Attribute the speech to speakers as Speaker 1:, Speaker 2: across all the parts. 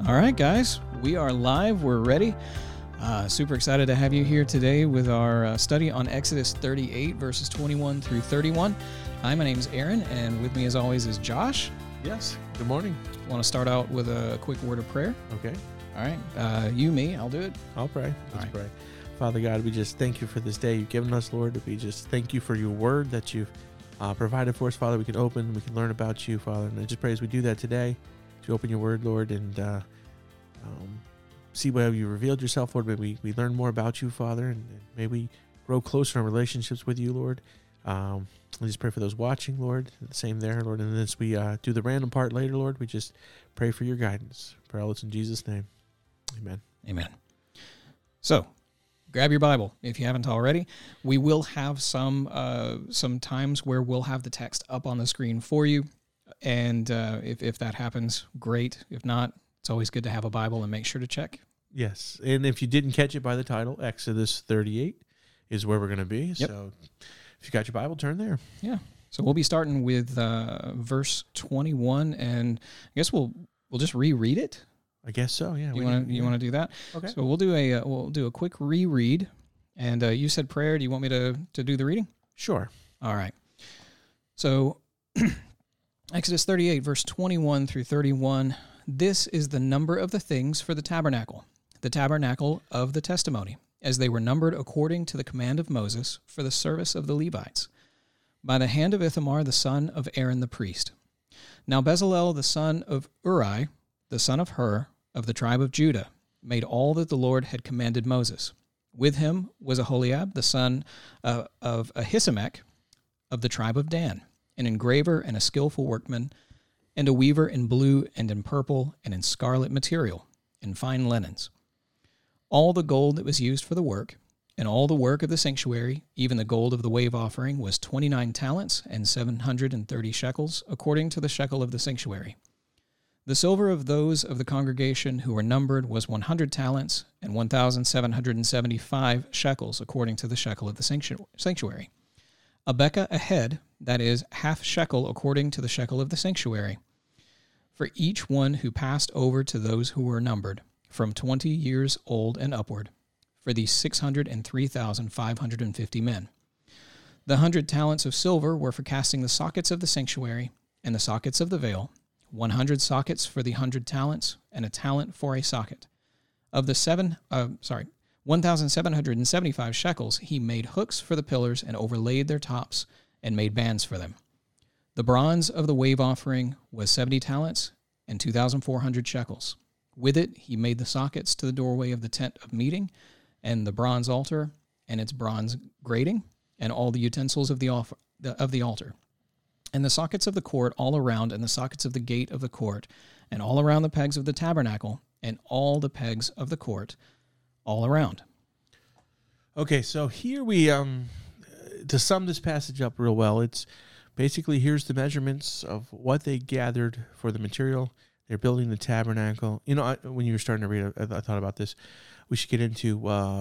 Speaker 1: All right, guys, we are live. We're ready. Super excited to have you here today with our study on Exodus 38, verses 21 through 31. Hi, my name is Aaron, and with me as always is Josh.
Speaker 2: Yes, good morning.
Speaker 1: Want to start out with a quick word of prayer?
Speaker 2: Okay.
Speaker 1: All right, me, I'll do it.
Speaker 2: I'll pray. Let's
Speaker 1: right.
Speaker 2: pray. Father God, we just thank you for this day you've given us, Lord. We just thank you for your word that you've provided for us, Father. We can open, we can learn about you, Father. And I just pray as we do that today, to open your word, Lord, and see where you revealed yourself, Lord. May we learn more about you, Father, and may we grow closer in relationships with you, Lord. I just pray for those watching, Lord. The same there, Lord. And as we do the random part later, Lord, we just pray for your guidance. Pray all this in Jesus' name. Amen.
Speaker 1: Amen. So, grab your Bible if you haven't already. We will have some times where we'll have the text up on the screen for you. And if that happens, great. If not, it's always good to have a Bible and make sure to check.
Speaker 2: Yes, and if you didn't catch it by the title, Exodus 38 is where we're going to be. Yep. So if you got your Bible, turn there.
Speaker 1: Yeah. So we'll be starting with verse 21, and I guess we'll just reread it.
Speaker 2: I guess so. Yeah.
Speaker 1: You want to do that?
Speaker 2: Okay.
Speaker 1: So we'll do a quick reread, and you said prayer. Do you want me to do the reading?
Speaker 2: Sure.
Speaker 1: All right. So Exodus 38, verse 21 through 31. This is the number of the things for the tabernacle of the testimony, as they were numbered according to the command of Moses for the service of the Levites, by the hand of Ithamar the son of Aaron the priest. Now Bezalel the son of Uri, the son of Hur, of the tribe of Judah, made all that the Lord had commanded Moses. With him was Aholiab the son of Ahisamach, of the tribe of Dan, an engraver and a skillful workman, and a weaver in blue and in purple and in scarlet material, in fine linens. All the gold that was used for the work, and all the work of the sanctuary, even the gold of the wave offering, was 29 talents and 730 shekels, according to the shekel of the sanctuary. The silver of those of the congregation who were numbered was 100 talents and 1,775 shekels, according to the shekel of the sanctuary. A bekah a head, that is, half shekel according to the shekel of the sanctuary, for each one who passed over to those who were numbered, from 20 years old and upward, for these 603,550 men. The 100 talents of silver were for casting the sockets of the sanctuary and the sockets of the veil, 100 sockets for the 100 talents, and a talent for a socket. Of the 1,775 shekels, he made hooks for the pillars and overlaid their tops and made bands for them. The bronze of the wave offering was 70 talents and 2,400 shekels. With it, he made the sockets to the doorway of the tent of meeting and the bronze altar and its bronze grating and all the utensils of the altar. And the sockets of the court all around, and the sockets of the gate of the court, and all around the pegs of the tabernacle, and all the pegs of the court all around.
Speaker 2: Okay, so here we, to sum this passage up real well, it's basically here's the measurements of what they gathered for the material. They're building the tabernacle. You know, when you were starting to read, I thought about this. We should get into,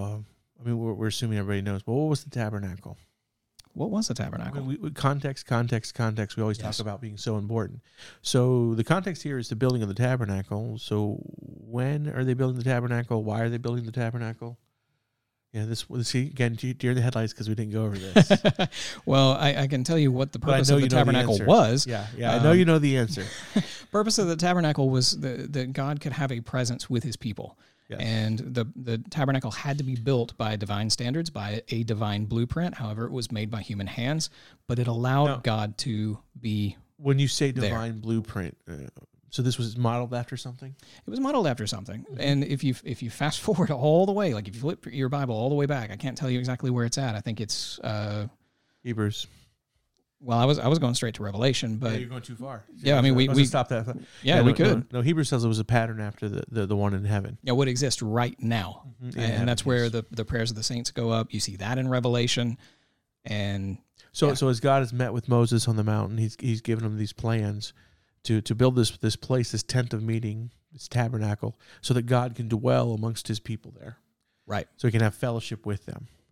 Speaker 2: we're assuming everybody knows, but what was the tabernacle?
Speaker 1: What was the tabernacle?
Speaker 2: Context. We always talk about being so important. So the context here is the building of the tabernacle. So when are they building the tabernacle? Why are they building the tabernacle? Yeah, see, again, deer in the headlights because we didn't go over this.
Speaker 1: Well, I can tell you what the purpose of the tabernacle was.
Speaker 2: Yeah, I know you know the answer.
Speaker 1: Purpose of the tabernacle was that God could have a presence with his people.
Speaker 2: Yes.
Speaker 1: And the tabernacle had to be built by divine standards, by a divine blueprint. However, it was made by human hands, but it allowed God to be
Speaker 2: When you say divine blueprint, so this was modeled after something?
Speaker 1: It was modeled after something. Mm-hmm. And if you fast forward all the way, like if you flip your Bible all the way back, I can't tell you exactly where it's at. I think it's
Speaker 2: Hebrews.
Speaker 1: Well, I was going straight to Revelation, but
Speaker 2: you're going too far.
Speaker 1: Yeah, I mean we
Speaker 2: stop that.
Speaker 1: Yeah, we could.
Speaker 2: No, Hebrews says it was a pattern after the one in heaven.
Speaker 1: Yeah, what exists right now, and that's where the prayers of the saints go up. You see that in Revelation, and
Speaker 2: so as God has met with Moses on the mountain, he's given him these plans to build this place, this tent of meeting, this tabernacle, so that God can dwell amongst his people there.
Speaker 1: Right.
Speaker 2: So he can have fellowship with them.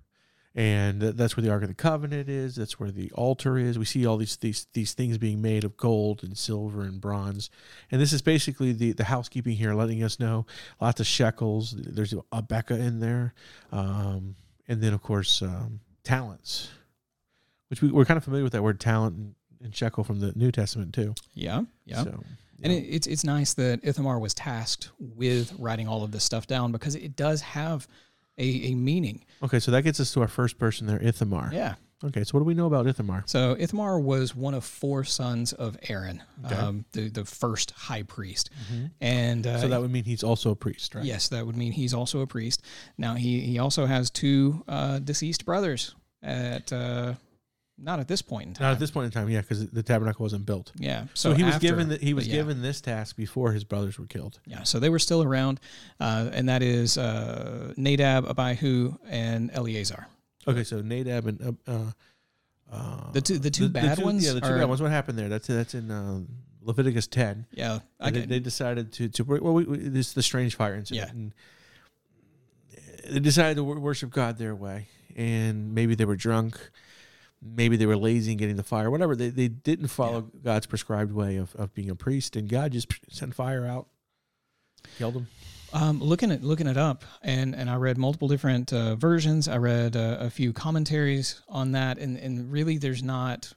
Speaker 2: And that's where the Ark of the Covenant is. That's where the altar is. We see all these things being made of gold and silver and bronze. And this is basically the housekeeping here, letting us know lots of shekels. There's a Becca in there. And then, of course, talents, which we're kind of familiar with that word talent and shekel from the New Testament too.
Speaker 1: Yeah.
Speaker 2: So,
Speaker 1: and it's nice that Ithamar was tasked with writing all of this stuff down because it does have a meaning.
Speaker 2: Okay, so that gets us to our first person there, Ithamar.
Speaker 1: Yeah.
Speaker 2: Okay, so what do we know about Ithamar?
Speaker 1: So Ithamar was one of 4 sons of Aaron,
Speaker 2: Okay.
Speaker 1: the first high priest.
Speaker 2: Mm-hmm.
Speaker 1: And
Speaker 2: So that would mean he's also a priest, right?
Speaker 1: yes, that would mean he's also a priest. Now, he also has 2 deceased brothers at not at this point in time.
Speaker 2: Not at this point in time, yeah, because the tabernacle wasn't built.
Speaker 1: Yeah.
Speaker 2: So he was
Speaker 1: after,
Speaker 2: given this task before his brothers were killed.
Speaker 1: Yeah, so they were still around, and that is Nadab, Abihu, and Eleazar.
Speaker 2: Okay, so Nadab and
Speaker 1: The two bad ones.
Speaker 2: Yeah, the two bad ones. What happened there? That's in Leviticus 10.
Speaker 1: Yeah,
Speaker 2: They decided to this is the strange fire incident.
Speaker 1: Yeah.
Speaker 2: And they decided to worship God their way, and maybe they were drunk. Maybe they were lazy in getting the fire, whatever. They didn't follow God's prescribed way of being a priest, and God just sent fire out, killed them.
Speaker 1: Looking it up, and I read multiple different versions. I read a few commentaries on that, and really there's not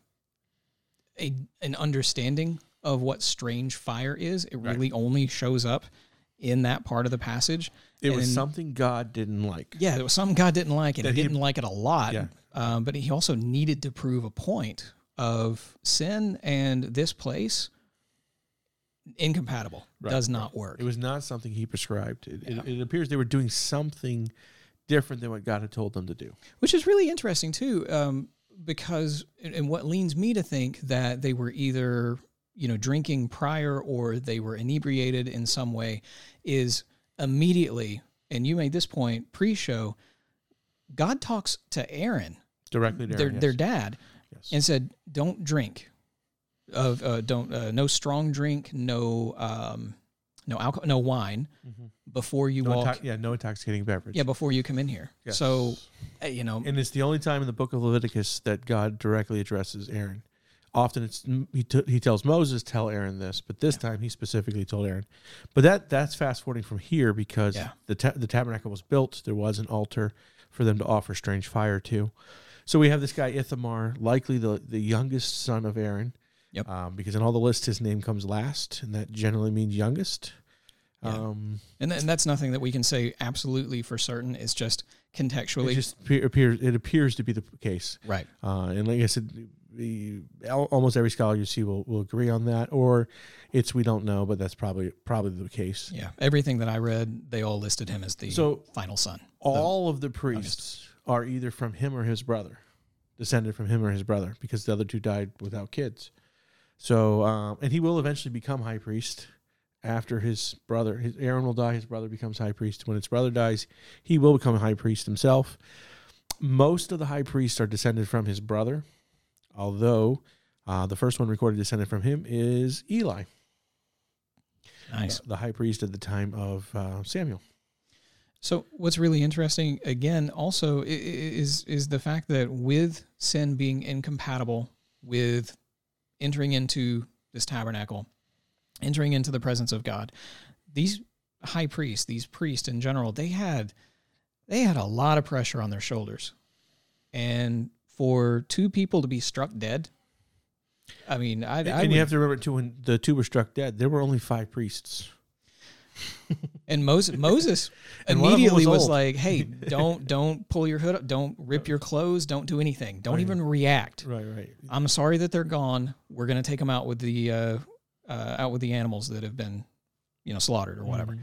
Speaker 1: an understanding of what strange fire is. It really only shows up in that part of the passage.
Speaker 2: It was something God didn't like.
Speaker 1: Yeah, it was something God didn't like, and he didn't like it a lot.
Speaker 2: Yeah.
Speaker 1: But he also needed to prove a point of sin and this place incompatible. Does not work.
Speaker 2: It was not something he prescribed. It appears they were doing something different than what God had told them to do.
Speaker 1: Which is really interesting too, because and what leads me to think that they were either drinking prior or they were inebriated in some way is immediately. And you made this point pre-show. God talks to Aaron
Speaker 2: directly to Aaron,
Speaker 1: their dad,
Speaker 2: and
Speaker 1: said, "Don't drink, no strong drink, no alcohol, no wine before you walk.
Speaker 2: No intoxicating beverage.
Speaker 1: Yeah, before you come in here.
Speaker 2: Yes.
Speaker 1: So,
Speaker 2: and it's the only time in the book of Leviticus that God directly addresses Aaron. Often he tells Moses, "Tell Aaron this," but this time he specifically told Aaron. But that's fast forwarding from here because the tabernacle was built. There was an altar for them to offer strange fire to. So we have this guy Ithamar, likely the youngest son of Aaron.
Speaker 1: Yep.
Speaker 2: Because in all the lists his name comes last, and that generally means youngest.
Speaker 1: Yeah. And that's nothing that we can say absolutely for certain. It's just contextually.
Speaker 2: It appears to be the case.
Speaker 1: Right.
Speaker 2: And like I said, almost every scholar you see will agree on that, or we don't know, but that's probably the case.
Speaker 1: Yeah. Everything that I read, they all listed him as the final son.
Speaker 2: All of the priests are either from him or his brother, descended from him or his brother, because the other 2 died without kids. So, and he will eventually become high priest after his brother. Aaron will die, his brother becomes high priest. When his brother dies, he will become a high priest himself. Most of the high priests are descended from his brother, although the first one recorded descended from him is Eli.
Speaker 1: Nice.
Speaker 2: The high priest at the time of Samuel.
Speaker 1: So what's really interesting, again, also is the fact that with sin being incompatible with entering into this tabernacle, entering into the presence of God, these high priests, these priests in general, they had a lot of pressure on their shoulders. And for 2 people to be struck dead, I mean,
Speaker 2: you have to remember too, when the 2 were struck dead, there were only 5 priests.
Speaker 1: And Moses
Speaker 2: and
Speaker 1: immediately was like, "Hey, don't pull your hood up, don't rip your clothes, don't do anything, don't even react.
Speaker 2: Right.
Speaker 1: I'm sorry that they're gone. We're going to take them out with the animals that have been, slaughtered or whatever."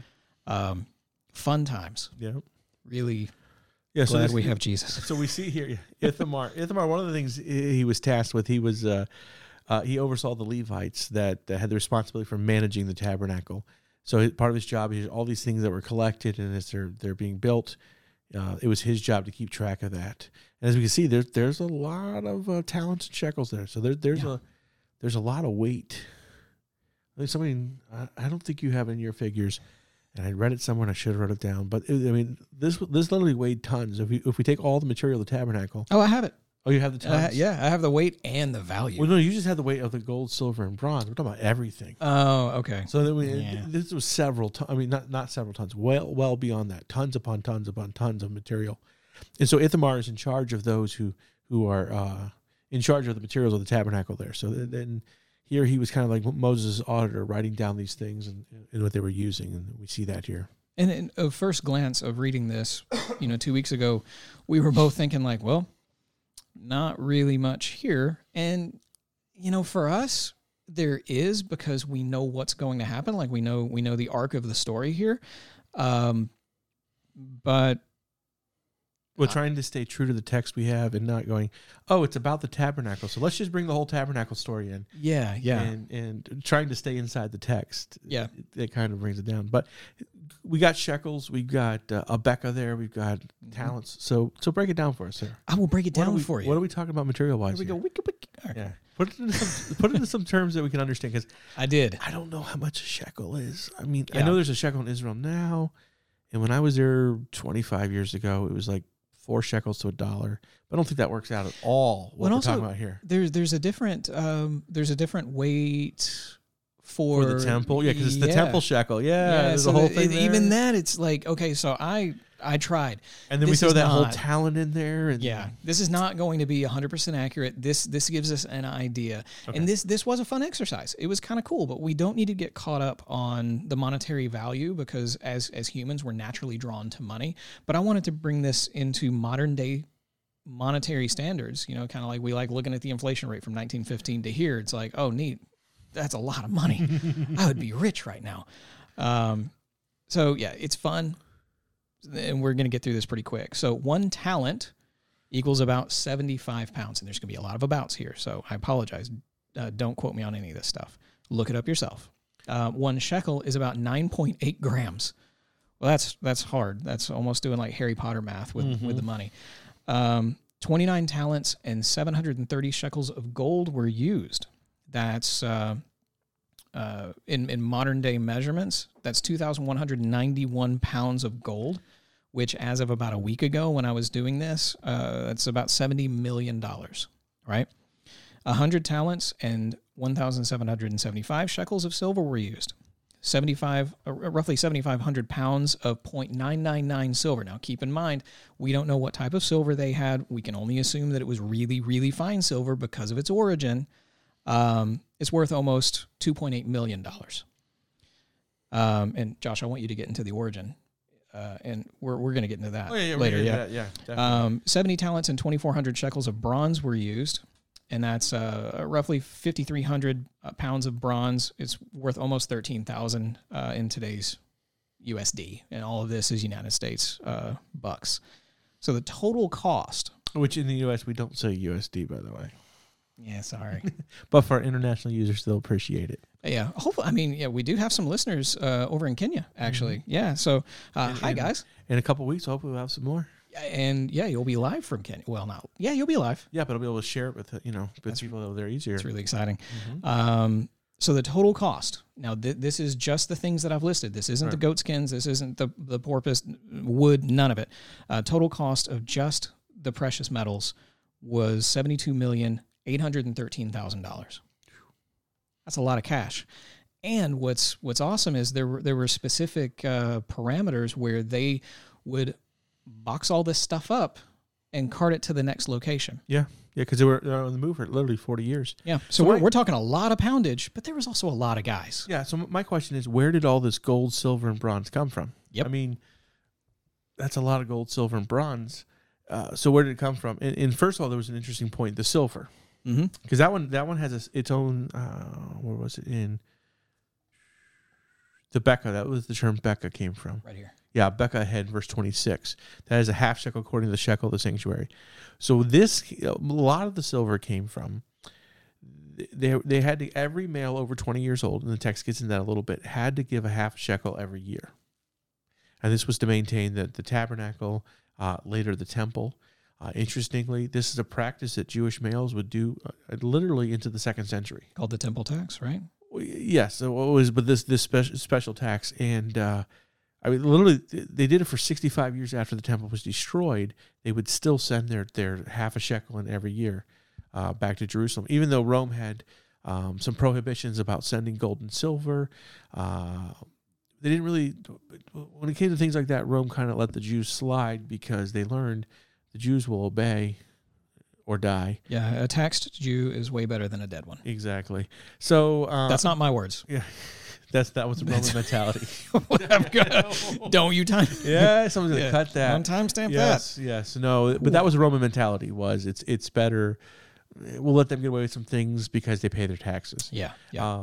Speaker 1: Fun times.
Speaker 2: Yeah.
Speaker 1: Really.
Speaker 2: Yeah.
Speaker 1: Glad we have Jesus.
Speaker 2: So we see here Ithamar. One of the things he was tasked with, he oversaw the Levites that had the responsibility for managing the tabernacle. So part of his job is all these things that were collected, and as they're being built, it was his job to keep track of that. And as we can see, there's a lot of talents and shekels there. So there's a lot of weight. I don't think you have in your figures and I read it somewhere, and I should have wrote it down. But this literally weighed tons. If we take all the material of the tabernacle.
Speaker 1: Oh, I have it.
Speaker 2: Oh, you have the tons?
Speaker 1: Yeah, I have the weight and the value.
Speaker 2: Well, no, you just had the weight of the gold, silver, and bronze. We're talking about everything.
Speaker 1: Oh, okay.
Speaker 2: So this was several tons. I mean, not several tons. Well beyond that. Tons upon tons upon tons of material. And so Ithamar is in charge of those who are in charge of the materials of the tabernacle there. So then here he was kind of like Moses' auditor, writing down these things and what they were using, and we see that here.
Speaker 1: And in a first glance of reading this, 2 weeks ago, we were both thinking like, well, not really much here. And, for us, there is, because we know what's going to happen. Like we know the arc of the story here. But
Speaker 2: we're trying to stay true to the text we have and not going, oh, it's about the tabernacle, so let's just bring the whole tabernacle story in.
Speaker 1: Yeah.
Speaker 2: And trying to stay inside the text.
Speaker 1: Yeah.
Speaker 2: It kind of brings it down. But we got shekels, we got a Becca there, we've got talents. So break it down for us, sir.
Speaker 1: I will break it down for you.
Speaker 2: What are we talking about material-wise?
Speaker 1: Here we go. Wiki. Right.
Speaker 2: Yeah. Put it into some terms that we can understand, because
Speaker 1: I
Speaker 2: don't know how much a shekel is. I mean,
Speaker 1: Yeah.
Speaker 2: I know there's a shekel in Israel now, and when I was there 25 years ago, it was like 4 shekels to $1. But I don't think that works out at all. What we're talking about here.
Speaker 1: There's a different weight for
Speaker 2: the temple. Yeah, because it's the temple shekel. Yeah, there's
Speaker 1: so
Speaker 2: a whole thing.
Speaker 1: Even that, it's like, okay, so I tried,
Speaker 2: and then we throw that whole talent in there. And
Speaker 1: this is not going to be 100% accurate. This gives us an idea, and this was a fun exercise. It was kind of cool, but we don't need to get caught up on the monetary value, because as humans, we're naturally drawn to money. But I wanted to bring this into modern day monetary standards. Kind of like we like looking at the inflation rate from 1915 to here. It's like, oh, neat. That's a lot of money. I would be rich right now. So yeah, it's fun. And we're going to get through this pretty quick. So 1 talent equals about 75 pounds. And there's going to be a lot of abouts here. So I apologize. Don't quote me on any of this stuff. Look it up yourself. 1 shekel is about 9.8 grams. Well, that's hard. That's almost doing like Harry Potter math with the money. 29 talents and 730 shekels of gold were used. That's in modern day measurements, that's 2,191 pounds of gold, which as of about a week ago when I was doing this, that's about $70 million, right? 100 talents and 1,775 shekels of silver were used. Roughly 7,500 pounds of 0.999 silver. Now, keep in mind, we don't know what type of silver they had. We can only assume that it was really, really fine silver because of its origin. It's worth almost $2.8 million. And Josh, I want you to get into the origin, and we're going to get into that later. Yeah. 70 talents and 2,400 shekels of bronze were used, and that's roughly 5,300 pounds of bronze. It's worth almost 13,000 in today's USD, and all of this is United States bucks. So the total cost,
Speaker 2: which in the U.S. we don't say USD, by the way.
Speaker 1: Yeah, sorry.
Speaker 2: But for our international users, they'll appreciate it.
Speaker 1: Yeah. Hopefully, we do have some listeners over in Kenya, actually. Mm-hmm. Yeah. So, hi, guys.
Speaker 2: In a couple of weeks, hopefully we'll have some more.
Speaker 1: And, you'll be live from Kenya. Well, you'll be live.
Speaker 2: Yeah, but I'll be able to share it with, people over there easier.
Speaker 1: It's really exciting. Mm-hmm. So the total cost, now this is just the things that I've listed. This isn't the goat skins. This isn't the porpoise wood, none of it. Total cost of just the precious metals was $72,813,000. That's a lot of cash. And what's awesome is there were specific parameters where they would box all this stuff up and cart it to the next location.
Speaker 2: Yeah, because they were on the move for literally 40 years.
Speaker 1: Yeah, so we're talking a lot of poundage, but there was also a lot of guys.
Speaker 2: Yeah, so my question is, where did all this gold, silver, and bronze come from?
Speaker 1: Yep.
Speaker 2: I mean, that's a lot of gold, silver, and bronze. So where did it come from? And first of all, there was an interesting point, the silver. Because that one has its own, where was it in? The Becca, that was the term Becca came from.
Speaker 1: Right here.
Speaker 2: Yeah, Becca ahead, verse 26. That is a half shekel according to the shekel of the sanctuary. So a lot of the silver came from, they had to, every male over 20 years old, and the text gets into that a little bit, had to give a half shekel every year. And this was to maintain the tabernacle, later the temple. Interestingly, this is a practice that Jewish males would do literally into the 2nd century.
Speaker 1: Called the temple tax, right?
Speaker 2: Yes, it was, but this special tax, and I mean, literally, they did it for 65 years after the temple was destroyed. They would still send their half a shekel in every year back to Jerusalem, even though Rome had some prohibitions about sending gold and silver. They didn't really, when it came to things like that, Rome kind of let the Jews slide because they learned the Jews will obey or die.
Speaker 1: Yeah, a taxed Jew is way better than a dead one.
Speaker 2: Exactly. So
Speaker 1: that's not my words.
Speaker 2: Yeah, that was the Roman mentality.
Speaker 1: Don't you time?
Speaker 2: Yeah, someone's gonna cut that.
Speaker 1: Don't timestamp
Speaker 2: that. Yes, no, but that was the Roman mentality. It's better. We'll let them get away with some things because they pay their taxes.
Speaker 1: Yeah.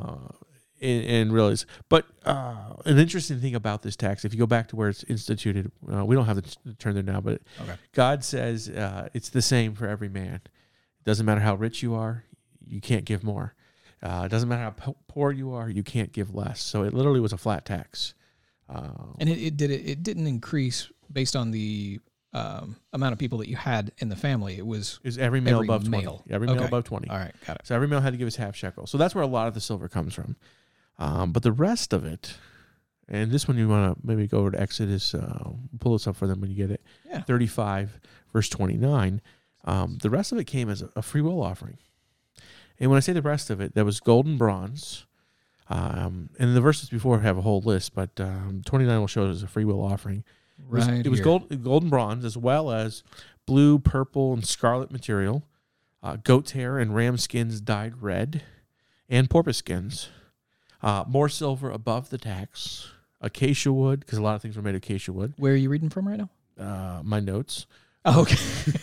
Speaker 2: And realize, but an interesting thing about this tax, if you go back to where it's instituted, we don't have the turn there now, but God says it's the same for every man. It doesn't matter how rich you are, you can't give more. It doesn't matter how poor you are, you can't give less. So it literally was a flat tax.
Speaker 1: And it didn't increase based on the amount of people that you had in the family. It was
Speaker 2: every male above 20.
Speaker 1: Male.
Speaker 2: Every male above 20.
Speaker 1: All right, got it.
Speaker 2: So every male had to give his half shekel. So that's where a lot of the silver comes from. But the rest of it, and this one you want to maybe go over to Exodus, pull this up for them when you get it.
Speaker 1: Yeah.
Speaker 2: 35, verse 29. The rest of it came as a free will offering. And when I say the rest of it, there was gold and bronze. And the verses before have a whole list, but 29 will show it as a free will offering. It was gold and bronze, as well as blue, purple, and scarlet material, goat's hair and ram skins dyed red, and porpoise skins. More silver above the tax, acacia wood, because a lot of things were made of acacia wood.
Speaker 1: Where are you reading from right now?
Speaker 2: My notes.
Speaker 1: Oh, okay.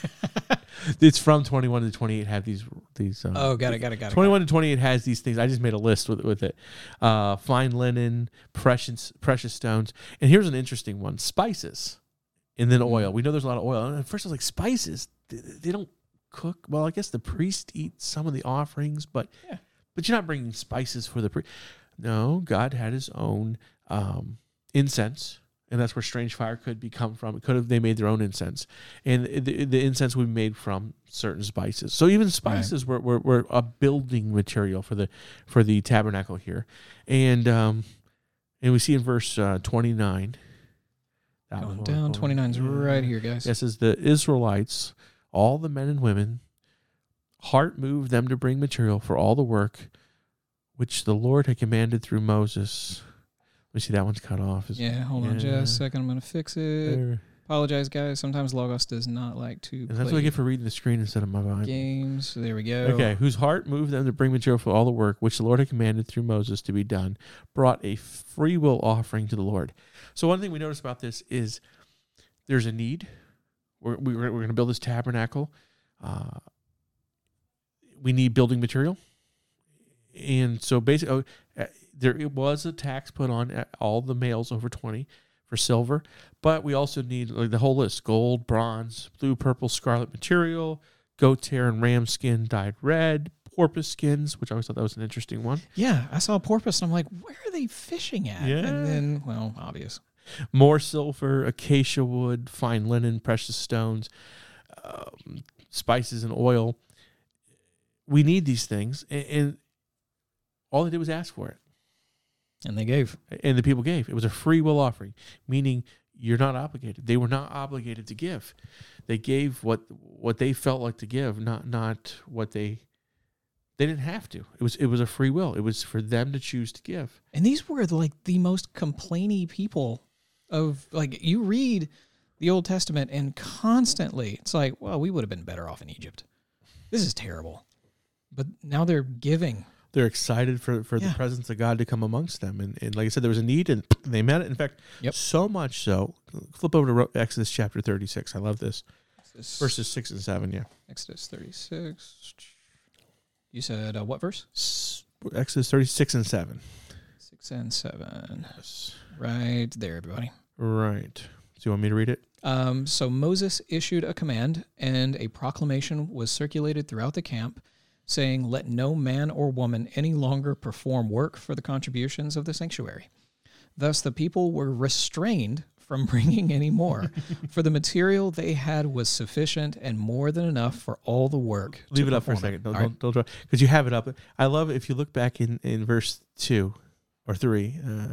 Speaker 2: It's from 21 to 28 have these
Speaker 1: got it.
Speaker 2: 21 to 28 has these things. I just made a list with it. Fine linen, precious stones. And here's an interesting one. Spices. And then oil. We know there's a lot of oil. And at first I was like, spices? They don't cook? Well, I guess the priest eats some of the offerings, but you're not bringing spices for the priest. No, God had his own incense. And that's where strange fire could come from. They made their own incense, and the incense would be made from certain spices. So even spices were a building material for the tabernacle here, and we see in verse 29.
Speaker 1: Going down, 29's right here, guys.
Speaker 2: It says the Israelites, all the men and women, heart moved them to bring material for all the work which the Lord had commanded through Moses. We see that one's cut off.
Speaker 1: Hold on just a second. I'm going to fix it. There. Apologize, guys. Sometimes Logos does not like to play.
Speaker 2: That's what I get for reading the screen instead of my Bible.
Speaker 1: Games. There we go.
Speaker 2: Okay. Whose heart moved them to bring material for all the work which the Lord had commanded through Moses to be done, brought a free will offering to the Lord. So one thing we notice about this is there's a need. We're going to build this tabernacle. We need building material. And so basically, there was a tax put on all the males over 20 for silver, but we also need the whole list: gold, bronze, blue, purple, scarlet material, goat's hair and ram skin dyed red, porpoise skins, which I always thought that was an interesting one.
Speaker 1: Yeah, I saw a porpoise and I'm like, where are they fishing at?
Speaker 2: Yeah.
Speaker 1: And then, well, obvious.
Speaker 2: More silver, acacia wood, fine linen, precious stones, spices and oil. We need these things, and all they did was ask for it.
Speaker 1: And they gave.
Speaker 2: And the people gave. It was a free will offering, meaning you're not obligated. They were not obligated to give. They gave what they felt like to give, not what they didn't have to. It was a free will. It was for them to choose to give.
Speaker 1: And these were like the most complainy people of, like, you read the Old Testament and constantly it's like, well, we would have been better off in Egypt. This is terrible. But now they're giving.
Speaker 2: They're excited for the presence of God to come amongst them. And like I said, there was a need, and they met it. In fact, so much so, flip over to Exodus chapter 36. I love this. Verses 6 and 7, yeah.
Speaker 1: Exodus 36. You said what verse?
Speaker 2: Exodus 36 and 7.
Speaker 1: 6 and 7.
Speaker 2: Yes.
Speaker 1: Right there, everybody.
Speaker 2: Right. So you want me to read it?
Speaker 1: So Moses issued a command, and a proclamation was circulated throughout the camp, saying, let no man or woman any longer perform work for the contributions of the sanctuary. Thus the people were restrained from bringing any more, for the material they had was sufficient and more than enough for all the work.
Speaker 2: Leave it up for a second. Don't because you have it up. I love it. If you look back in verse 2 or 3,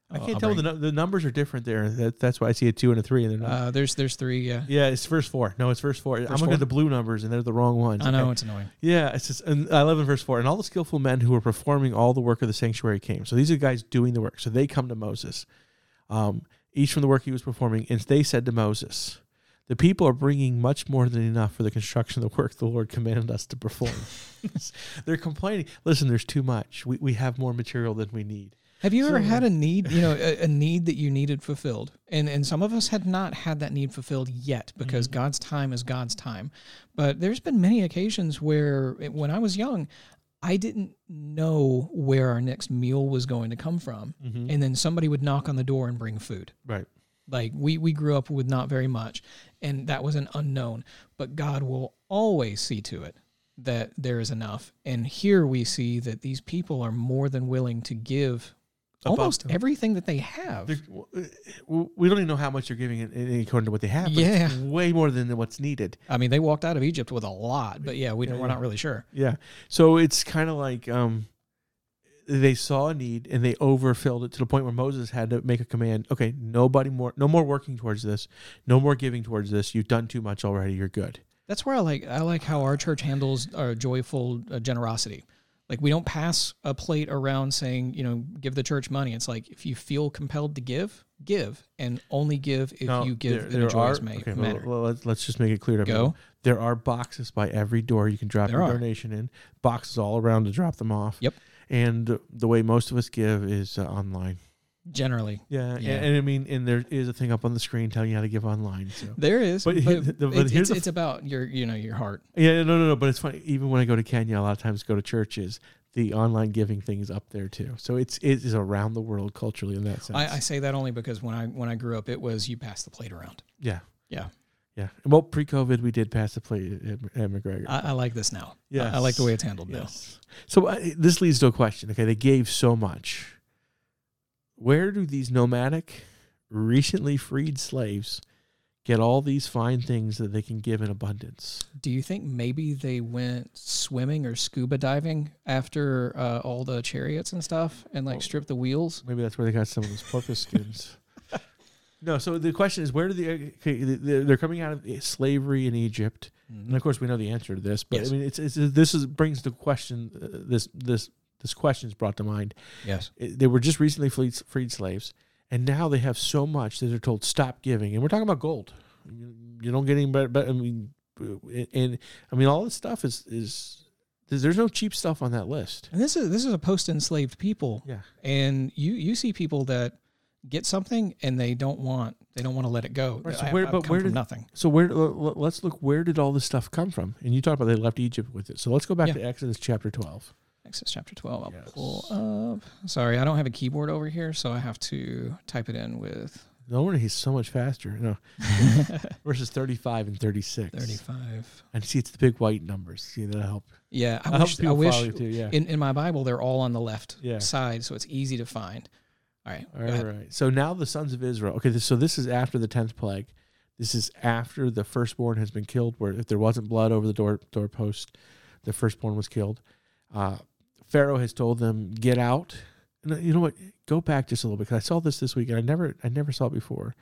Speaker 2: I can't tell. The numbers are different there. That's why I see a 2 and a 3. And
Speaker 1: there's 3. Yeah.
Speaker 2: Yeah, it's verse 4. No, it's verse 4. I'm looking at the blue numbers, and they're the wrong ones.
Speaker 1: I know, it's annoying.
Speaker 2: Yeah, it's just. And I love in verse 4. And all the skillful men who were performing all the work of the sanctuary came. So these are guys doing the work. So they come to Moses, each from the work he was performing, and they said to Moses, "The people are bringing much more than enough for the construction of the work the Lord commanded us to perform." They're complaining. Listen, there's too much. We have more material than we need.
Speaker 1: Have you ever had a need, a need that you needed fulfilled? And some of us had not had that need fulfilled yet because God's time is God's time. But there's been many occasions where when I was young, I didn't know where our next meal was going to come from. And then somebody would knock on the door and bring food.
Speaker 2: Right.
Speaker 1: Like we grew up with not very much, and that was an unknown. But God will always see to it that there is enough. And here we see that these people are more than willing to give almost everything that they have.
Speaker 2: We don't even know how much they're giving according to what they have. But
Speaker 1: yeah,
Speaker 2: it's way more than what's needed.
Speaker 1: I mean, they walked out of Egypt with a lot, but we're not really sure.
Speaker 2: Yeah, so it's kind of like they saw a need and they overfilled it to the point where Moses had to make a command. Okay, no more working towards this, no more giving towards this. You've done too much already. You're good.
Speaker 1: That's where I like how our church handles our joyful generosity. Like, we don't pass a plate around saying, give the church money. It's like, if you feel compelled to give, and only give if you give in a joyous manner.
Speaker 2: Well, let's just make it clear to everyone. There are boxes by every door you can drop your donation in. Boxes all around to drop them off.
Speaker 1: Yep.
Speaker 2: And the way most of us give is online.
Speaker 1: Generally.
Speaker 2: Yeah. And I mean, and there is a thing up on the screen telling you how to give online. So.
Speaker 1: There is. But it's about your heart.
Speaker 2: Yeah, no. But it's funny. Even when I go to Kenya, a lot of times go to churches, the online giving thing is up there too. So it is around the world culturally in that sense.
Speaker 1: I say that only because when I grew up, it was you pass the plate around.
Speaker 2: Yeah.
Speaker 1: Yeah.
Speaker 2: Yeah. Well, pre-COVID, we did pass the plate at McGregor.
Speaker 1: I like this now.
Speaker 2: Yeah.
Speaker 1: I like the way it's handled now.
Speaker 2: So this leads to a question. Okay, they gave so much. Where do these nomadic, recently freed slaves get all these fine things that they can give in abundance?
Speaker 1: Do you think maybe they went swimming or scuba diving after all the chariots and stuff and stripped the wheels?
Speaker 2: Maybe that's where they got some of those porpoise skins. No, so the question is, where do they're coming out of slavery in Egypt, and of course we know the answer to this. But yes. I mean, brings the question. This question is brought to mind.
Speaker 1: Yes,
Speaker 2: they were just recently freed slaves, and now they have so much that they're told stop giving. And we're talking about gold. You don't get any better. I mean, all this stuff is there's no cheap stuff on that list.
Speaker 1: And this is a post-enslaved people.
Speaker 2: Yeah,
Speaker 1: and you see people that get something and they don't want to let it go.
Speaker 2: Right, so where did
Speaker 1: nothing?
Speaker 2: So let's look, where did all this stuff come from? And you talked about they left Egypt with it. So let's go back to Exodus chapter 12.
Speaker 1: Exodus chapter 12. I'll pull up. Sorry, I don't have a keyboard over here, so I have to type it in with.
Speaker 2: No wonder he's so much faster. No, verses 35 and 36.
Speaker 1: 35.
Speaker 2: And see, it's the big white numbers. See, that'll help.
Speaker 1: Yeah, I wish
Speaker 2: too, yeah.
Speaker 1: In my Bible they're all on the left side, so it's easy to find. All right.
Speaker 2: So now the sons of Israel. Okay, so this is after the 10th plague. This is after the firstborn has been killed, where if there wasn't blood over the doorpost, the firstborn was killed. Pharaoh has told them, get out. And you know what? Go back just a little bit, because I saw this week, and I never saw it before.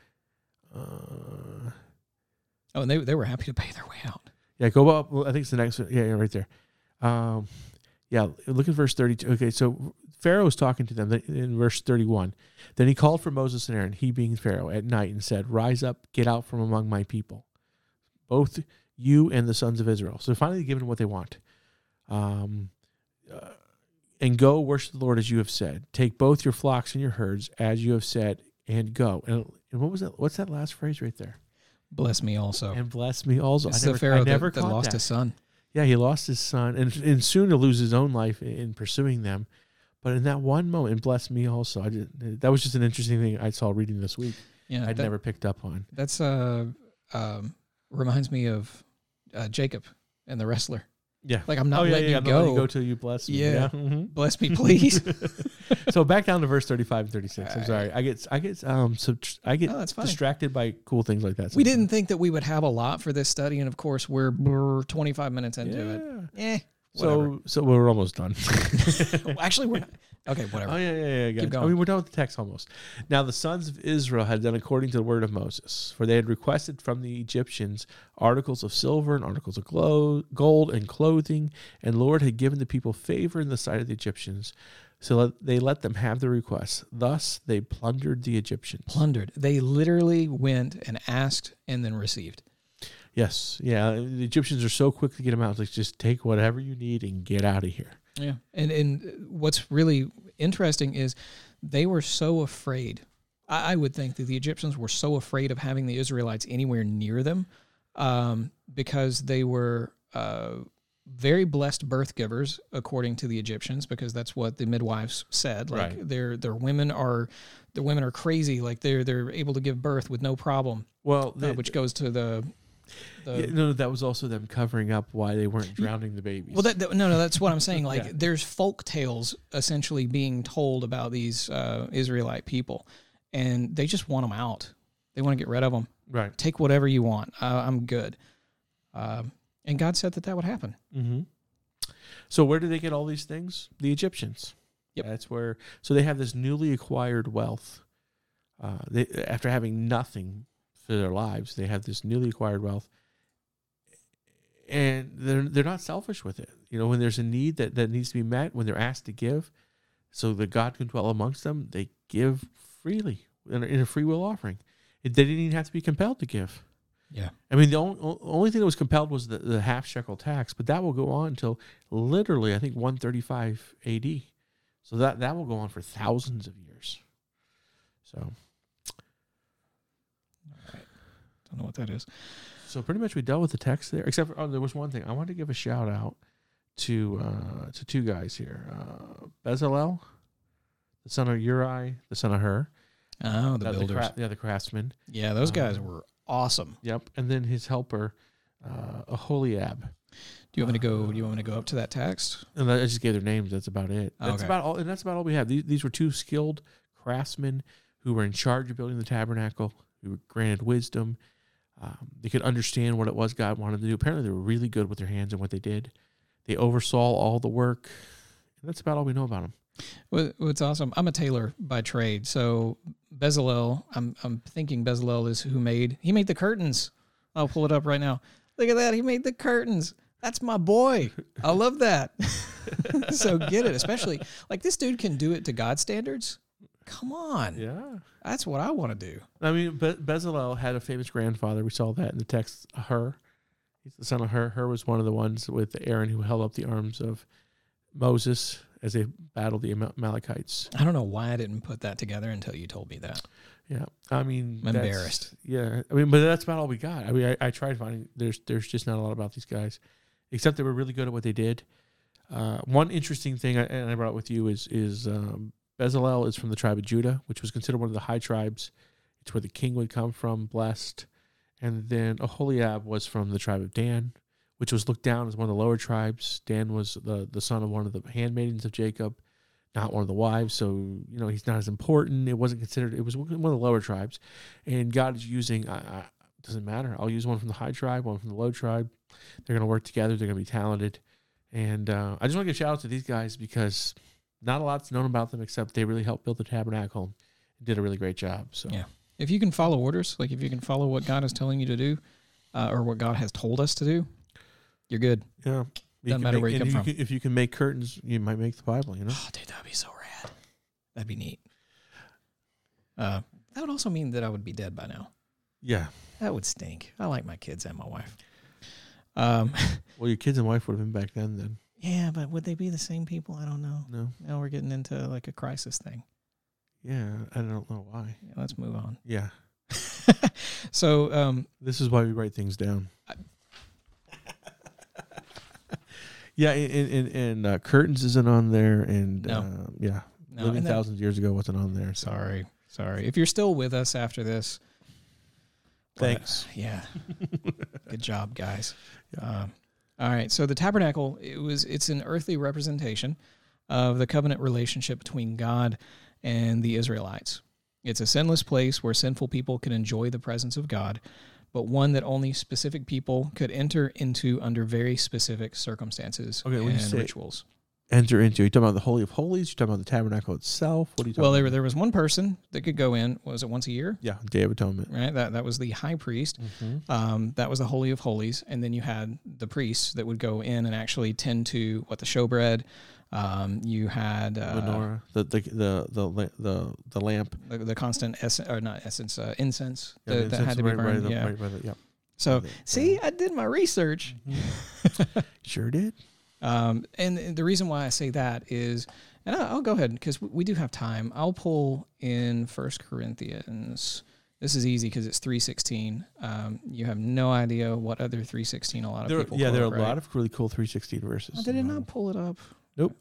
Speaker 1: And they were happy to pay their way out.
Speaker 2: Yeah, go up. Well, I think it's the next one. Yeah, right there. Look at verse 32. Okay, so Pharaoh was talking to them in verse 31. Then he called for Moses and Aaron, he being Pharaoh, at night and said, rise up, get out from among my people, both you and the sons of Israel. So finally given what they want. And go worship the Lord as you have said. Take both your flocks and your herds as you have said, and go. And what was that? What's that last phrase right there?
Speaker 1: Bless me also.
Speaker 2: And bless me also.
Speaker 1: It's the Pharaoh that lost his son.
Speaker 2: Yeah, he lost his son, and soon to lose his own life in pursuing them. But in that one moment, and bless me also. That was just an interesting thing I saw reading this week.
Speaker 1: Yeah,
Speaker 2: I'd never picked up on.
Speaker 1: That's reminds me of Jacob and the wrestler.
Speaker 2: Yeah,
Speaker 1: like I'm not letting you go.
Speaker 2: You go till you bless me.
Speaker 1: Yeah, bless me, please.
Speaker 2: So back down to verse 35 and 36. I'm sorry, I get distracted by cool things like that. Sometimes.
Speaker 1: We didn't think that we would have a lot for this study, and of course we're 25 minutes into it. Whatever.
Speaker 2: So we're almost done.
Speaker 1: Well, actually, we're not. Okay, whatever.
Speaker 2: Oh, yeah.
Speaker 1: Keep
Speaker 2: Guys.
Speaker 1: going.
Speaker 2: I mean, we're done with the text almost. Now, the sons of Israel had done according to the word of Moses, for they had requested from the Egyptians articles of silver and articles of gold and clothing, and the Lord had given the people favor in the sight of the Egyptians, so they let them have their requests. Thus, they plundered the Egyptians.
Speaker 1: Plundered. They literally went and asked and then received.
Speaker 2: Yes. Yeah. The Egyptians are so quick to get them out. It's like, just take whatever you need and get out of here.
Speaker 1: Yeah. And what's really interesting is they were so afraid. I would think that the Egyptians were so afraid of having the Israelites anywhere near them because they were very blessed birth givers, according to the Egyptians, because that's what the midwives said. Like
Speaker 2: Right.
Speaker 1: their women are crazy. Like they're able to give birth with no problem.
Speaker 2: Well,
Speaker 1: Which goes to the
Speaker 2: no, that was also them covering up why they weren't drowning the babies.
Speaker 1: Well, no, that's what I'm saying. Like,
Speaker 2: Yeah.
Speaker 1: there's folk tales essentially being told about these Israelite people, and they just want them out. They want to get rid of them.
Speaker 2: Right.
Speaker 1: Take whatever you want. I'm good. And God said that would happen.
Speaker 2: Mm-hmm. So where do they get all these things? The Egyptians.
Speaker 1: Yep.
Speaker 2: That's where. So they have this newly acquired wealth. After having nothing for their lives, they have this newly acquired wealth, and they're not selfish with it. You know, when there's a need that needs to be met, when they're asked to give, so that God can dwell amongst them, they give freely in a free will offering. They didn't even have to be compelled to give.
Speaker 1: Yeah.
Speaker 2: I mean, the only thing that was compelled was the half shekel tax, but that will go on until literally, I think, 135 AD. So that will go on for thousands of years. So.
Speaker 1: Don't know what that is.
Speaker 2: So pretty much we dealt with the text there, except for there was one thing I wanted to give a shout out to two guys here, Bezalel, the son of Uri, the son of Hur.
Speaker 1: Oh, the builders.
Speaker 2: The craftsman.
Speaker 1: Yeah, those guys were awesome.
Speaker 2: Yep, and then his helper, Aholiab.
Speaker 1: Do you want me to go up to that text?
Speaker 2: And I just gave their names. That's about it. That's
Speaker 1: Okay.
Speaker 2: about all. And that's about all we have. These were two skilled craftsmen who were in charge of building the tabernacle. Who were granted wisdom. They could understand what it was God wanted to do. Apparently, they were really good with their hands and what they did. They oversaw all the work. And that's about all we know about them.
Speaker 1: Well, it's awesome. I'm a tailor by trade, so Bezalel. I'm thinking Bezalel is who made the curtains. I'll pull it up right now. Look at that. He made the curtains. That's my boy. I love that. So get it, especially like this dude can do it to God standards. Come on.
Speaker 2: Yeah.
Speaker 1: That's what I want to do.
Speaker 2: I mean, Bezalel had a famous grandfather. We saw that in the text, Hur. He's the son of Hur. Hur was one of the ones with Aaron who held up the arms of Moses as they battled the Amalekites.
Speaker 1: I don't know why I didn't put that together until you told me that.
Speaker 2: Yeah. I mean,
Speaker 1: I'm embarrassed.
Speaker 2: Yeah. I mean, but that's about all we got. I mean, I tried finding, there's just not a lot about these guys, except they were really good at what they did. One interesting thing, and I brought it with you, is Bezalel is from the tribe of Judah, which was considered one of the high tribes. It's where the king would come from, blessed. And then Aholiab was from the tribe of Dan, which was looked down as one of the lower tribes. Dan was the son of one of the handmaidens of Jacob, not one of the wives. So, you know, he's not as important. It wasn't considered, it was one of the lower tribes. And God is using, doesn't matter. I'll use one from the high tribe, one from the low tribe. They're going to work together. They're going to be talented. And I just want to give a shout out to these guys because not a lot's known about them except they really helped build the tabernacle and did a really great job. So
Speaker 1: yeah, if you can follow orders, like if you can follow what God is telling you to do, or what God has told us to do, you're good.
Speaker 2: yeah,
Speaker 1: Doesn't matter where you come from.
Speaker 2: If you can make curtains, you might make the Bible. You know,
Speaker 1: Oh, dude, that'd be so rad. That'd be neat. That would also mean that I would be dead by now.
Speaker 2: yeah.
Speaker 1: That would stink. I like my kids and my wife.
Speaker 2: Well, your kids and wife would have been back then.
Speaker 1: Yeah, but would they be the same people? I don't know.
Speaker 2: No.
Speaker 1: Now we're getting into like a crisis thing.
Speaker 2: Yeah, I don't know why.
Speaker 1: Yeah, let's move on.
Speaker 2: Yeah,
Speaker 1: So,
Speaker 2: this is why we write things down. Yeah, and curtains isn't on there, and
Speaker 1: No.
Speaker 2: yeah,
Speaker 1: no,
Speaker 2: living
Speaker 1: and that-
Speaker 2: thousands of years ago wasn't on there. So.
Speaker 1: sorry. If you're still with us after this,
Speaker 2: Thanks.
Speaker 1: Yeah. Good job, guys. All right. So the tabernacle, it's an earthly representation of the covenant relationship between God and the Israelites. It's a sinless place where sinful people can enjoy the presence of God, but one that only specific people could enter into under very specific circumstances
Speaker 2: Okay, when you
Speaker 1: and
Speaker 2: say
Speaker 1: rituals.
Speaker 2: enter into, are you talking about the Holy of Holies? You're talking about the tabernacle itself? What are you talking
Speaker 1: Well,
Speaker 2: about?
Speaker 1: there was one person that could go in. Was it once a year?
Speaker 2: Yeah, Day of Atonement.
Speaker 1: Right. That was the high priest. That was the Holy of Holies, and then you had the priests that would go in and actually tend to the showbread. You had
Speaker 2: Menorah, the lamp,
Speaker 1: the constant incense
Speaker 2: Yeah,
Speaker 1: that had to be burned. Yeah.
Speaker 2: Right by the, yeah.
Speaker 1: So see, I did my research.
Speaker 2: Sure did.
Speaker 1: And the reason why I say that is, and I'll go ahead because we do have time. I'll pull in 1 Corinthians. This is easy because it's 3:16. You have no idea what other 3:16 a lot of people.
Speaker 2: Yeah, there are
Speaker 1: quote,
Speaker 2: a
Speaker 1: right?
Speaker 2: lot of really cool 3:16 verses.
Speaker 1: Oh, did it not pull it up?
Speaker 2: Nope.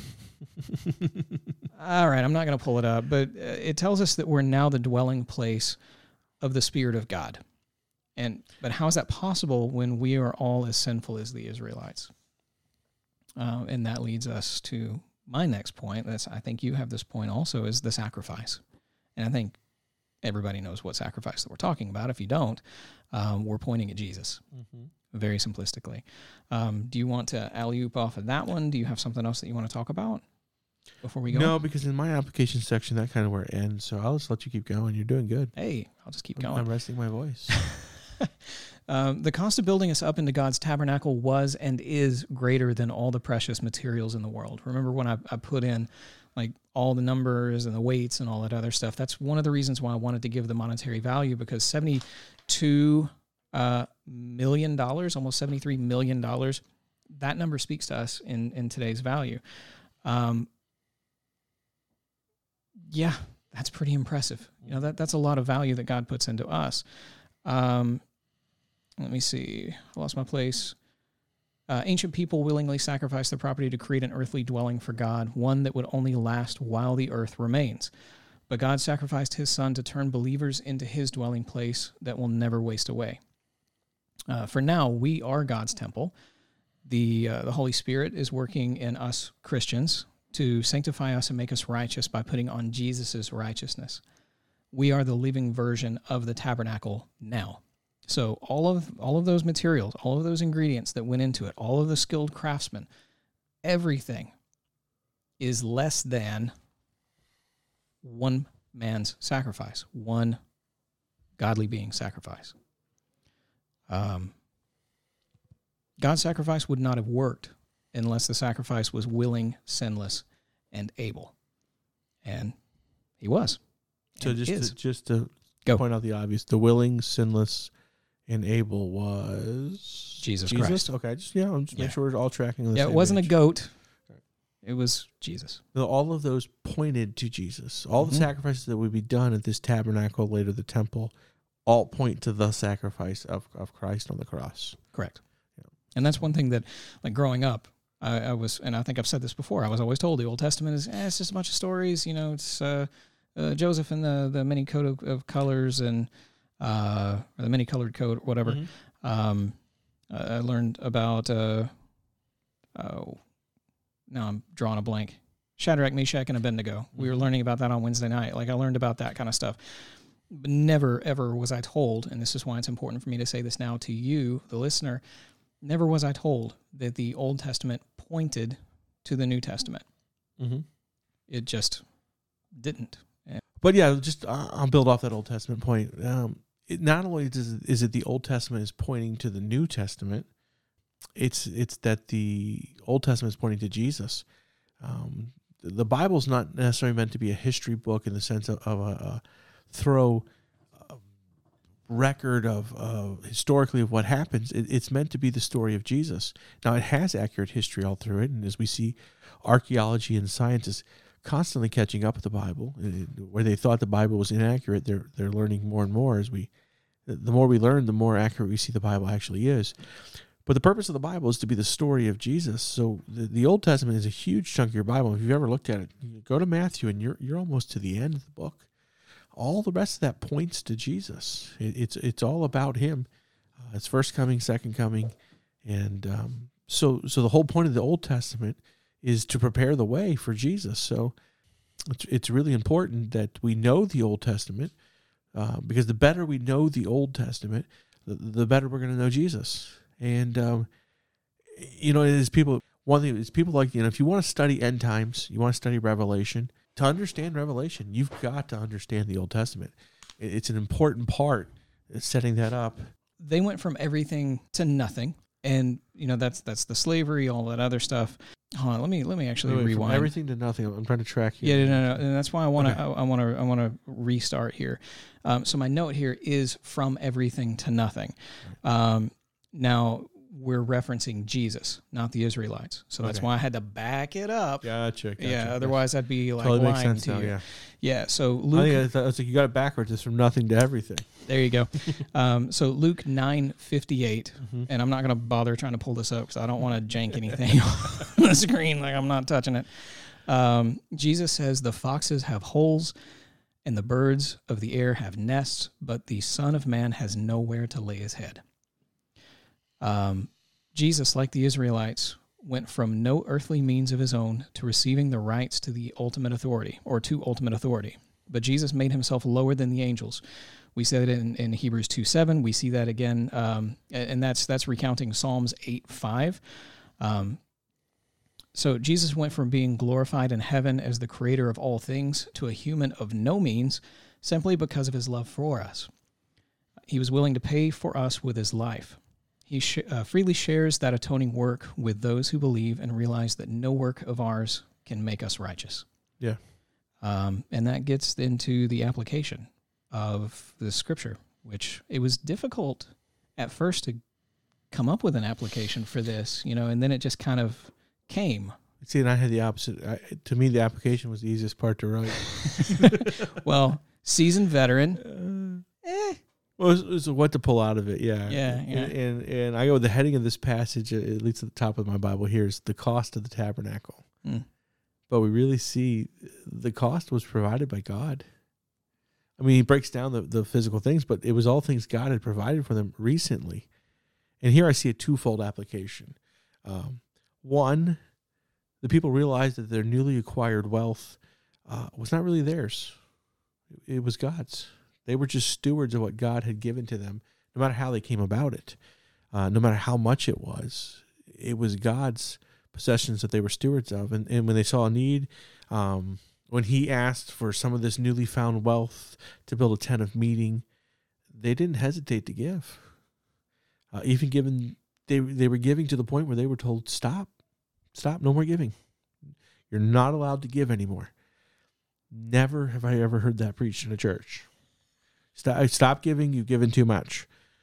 Speaker 1: All right, I'm not going to pull it up, but it tells us that we're now the dwelling place of the Spirit of God. But how is that possible when we are all as sinful as the Israelites? And that leads us to my next point. I think you have this point also, is the sacrifice. And I think everybody knows what sacrifice that we're talking about. If you don't, we're pointing at Jesus, very simplistically. Do you want to alley-oop off of that one? Do you have something else that you want to talk about before we go?
Speaker 2: No, because in my application section, that kind of where it ends. So I'll just let you keep going. You're doing good.
Speaker 1: Hey, I'll just keep going.
Speaker 2: I'm resting my voice.
Speaker 1: The cost of building us up into God's tabernacle was and is greater than all the precious materials in the world. Remember when I put in like all the numbers and the weights and all that other stuff? That's one of the reasons why I wanted to give the monetary value, because $72 million, almost $73 million, that number speaks to us in today's value. Yeah, that's pretty impressive. That's a lot of value that God puts into us. Let me see. I lost my place. Ancient people willingly sacrificed their property to create an earthly dwelling for God, one that would only last while the earth remains. But God sacrificed his son to turn believers into his dwelling place that will never waste away. For now, we are God's temple. The Holy Spirit is working in us Christians to sanctify us and make us righteous by putting on Jesus' righteousness. We are the living version of the tabernacle now. So all of those materials, all of those ingredients that went into it, all of the skilled craftsmen, everything is less than one man's sacrifice, one godly being's sacrifice. God's sacrifice would not have worked unless the sacrifice was willing, sinless, and able. And he was.
Speaker 2: So
Speaker 1: And
Speaker 2: just to
Speaker 1: Go.
Speaker 2: point out the obvious, the willing, sinless, and able was
Speaker 1: Jesus Christ.
Speaker 2: Okay, I'm just make sure we're all tracking on the
Speaker 1: Yeah,
Speaker 2: same
Speaker 1: it wasn't
Speaker 2: page.
Speaker 1: a goat. It was Jesus.
Speaker 2: No, all of those pointed to Jesus. All the sacrifices that would be done at this tabernacle, later the temple, all point to the sacrifice of Christ on the cross.
Speaker 1: Correct. Yeah. And that's one thing that, like growing up, I was, and I think I've said this before, I was always told the Old Testament is, it's just a bunch of stories. It's Joseph and the many coat of colors and or the many colored coat or whatever. I learned about now I'm drawing a blank. Shadrach, Meshach, and Abednego. We were learning about that on Wednesday night. Like I learned about that kind of stuff. But never, ever was I told, and this is why it's important for me to say this now to you, the listener, never was I told that the Old Testament pointed to the New Testament. It just didn't.
Speaker 2: But yeah, just I'll build off that Old Testament point. Not only is it the Old Testament is pointing to the New Testament, it's that the Old Testament is pointing to Jesus. The Bible's not necessarily meant to be a history book in the sense of a thorough record of historically of what happens. It's meant to be the story of Jesus. Now, it has accurate history all through it, and as we see, archaeology and science is constantly catching up with the Bible. Where they thought the Bible was inaccurate, they're learning more and more. The more we learn, the more accurate we see the Bible actually is. But the purpose of the Bible is to be the story of Jesus. So the Old Testament is a huge chunk of your Bible. If you've ever looked at it, you go to Matthew and you're almost to the end of the book. All the rest of that points to Jesus. It's all about him. It's first coming, second coming, and so the whole point of the Old Testament is to prepare the way for Jesus. So it's really important that we know the Old Testament, because the better we know the Old Testament, the better we're going to know Jesus. And, it is people, one thing is people like, if you want to study end times, you want to study Revelation, to understand Revelation, you've got to understand the Old Testament. It's an important part of setting that up.
Speaker 1: They went from everything to nothing. And, that's the slavery, all that other stuff. Hold on, let me actually rewind.
Speaker 2: From everything to nothing. I'm trying to track here.
Speaker 1: Yeah, no, and that's why I want to restart here. So my note here is from everything to nothing. Now we're referencing Jesus, not the Israelites. So that's why I had to back it up.
Speaker 2: Gotcha.
Speaker 1: Yeah, otherwise I'd be like
Speaker 2: totally
Speaker 1: lying
Speaker 2: makes sense
Speaker 1: to
Speaker 2: now,
Speaker 1: you.
Speaker 2: yeah.
Speaker 1: Yeah. So Luke,
Speaker 2: I think you got it backwards. It's from nothing to everything.
Speaker 1: There you go. So Luke 9:58, and I'm not going to bother trying to pull this up because I don't want to jank anything on the screen. Like I'm not touching it. Jesus says, "The foxes have holes, and the birds of the air have nests, but the Son of Man has nowhere to lay his head." Jesus, like the Israelites, went from no earthly means of his own to receiving the rights to the ultimate authority, or to ultimate authority. But Jesus made himself lower than the angels. We say that in Hebrews 2:7. We see that again, and that's recounting Psalms 8:5. So Jesus went from being glorified in heaven as the creator of all things to a human of no means, simply because of his love for us. He was willing to pay for us with his life. He freely shares that atoning work with those who believe and realize that no work of ours can make us righteous.
Speaker 2: Yeah.
Speaker 1: And that gets into the application of the scripture, which it was difficult at first to come up with an application for this, and then it just kind of came.
Speaker 2: See, and I had the opposite. To me, the application was the easiest part to write.
Speaker 1: Well, seasoned veteran.
Speaker 2: Well, it was what to pull out of it, yeah.
Speaker 1: Yeah.
Speaker 2: And I go with the heading of this passage, at least at the top of my Bible here, is the cost of the tabernacle. But we really see the cost was provided by God. I mean, he breaks down the physical things, but it was all things God had provided for them recently. And here I see a twofold application. One, the people realized that their newly acquired wealth was not really theirs. It was God's. They were just stewards of what God had given to them, no matter how they came about it, no matter how much it was. It was God's possessions that they were stewards of. And when they saw a need, when he asked for some of this newly found wealth to build a tent of meeting, they didn't hesitate to give. Even given, they were giving to the point where they were told, stop, no more giving. You're not allowed to give anymore. Never have I ever heard that preached in a church. Stop giving, you've given too much.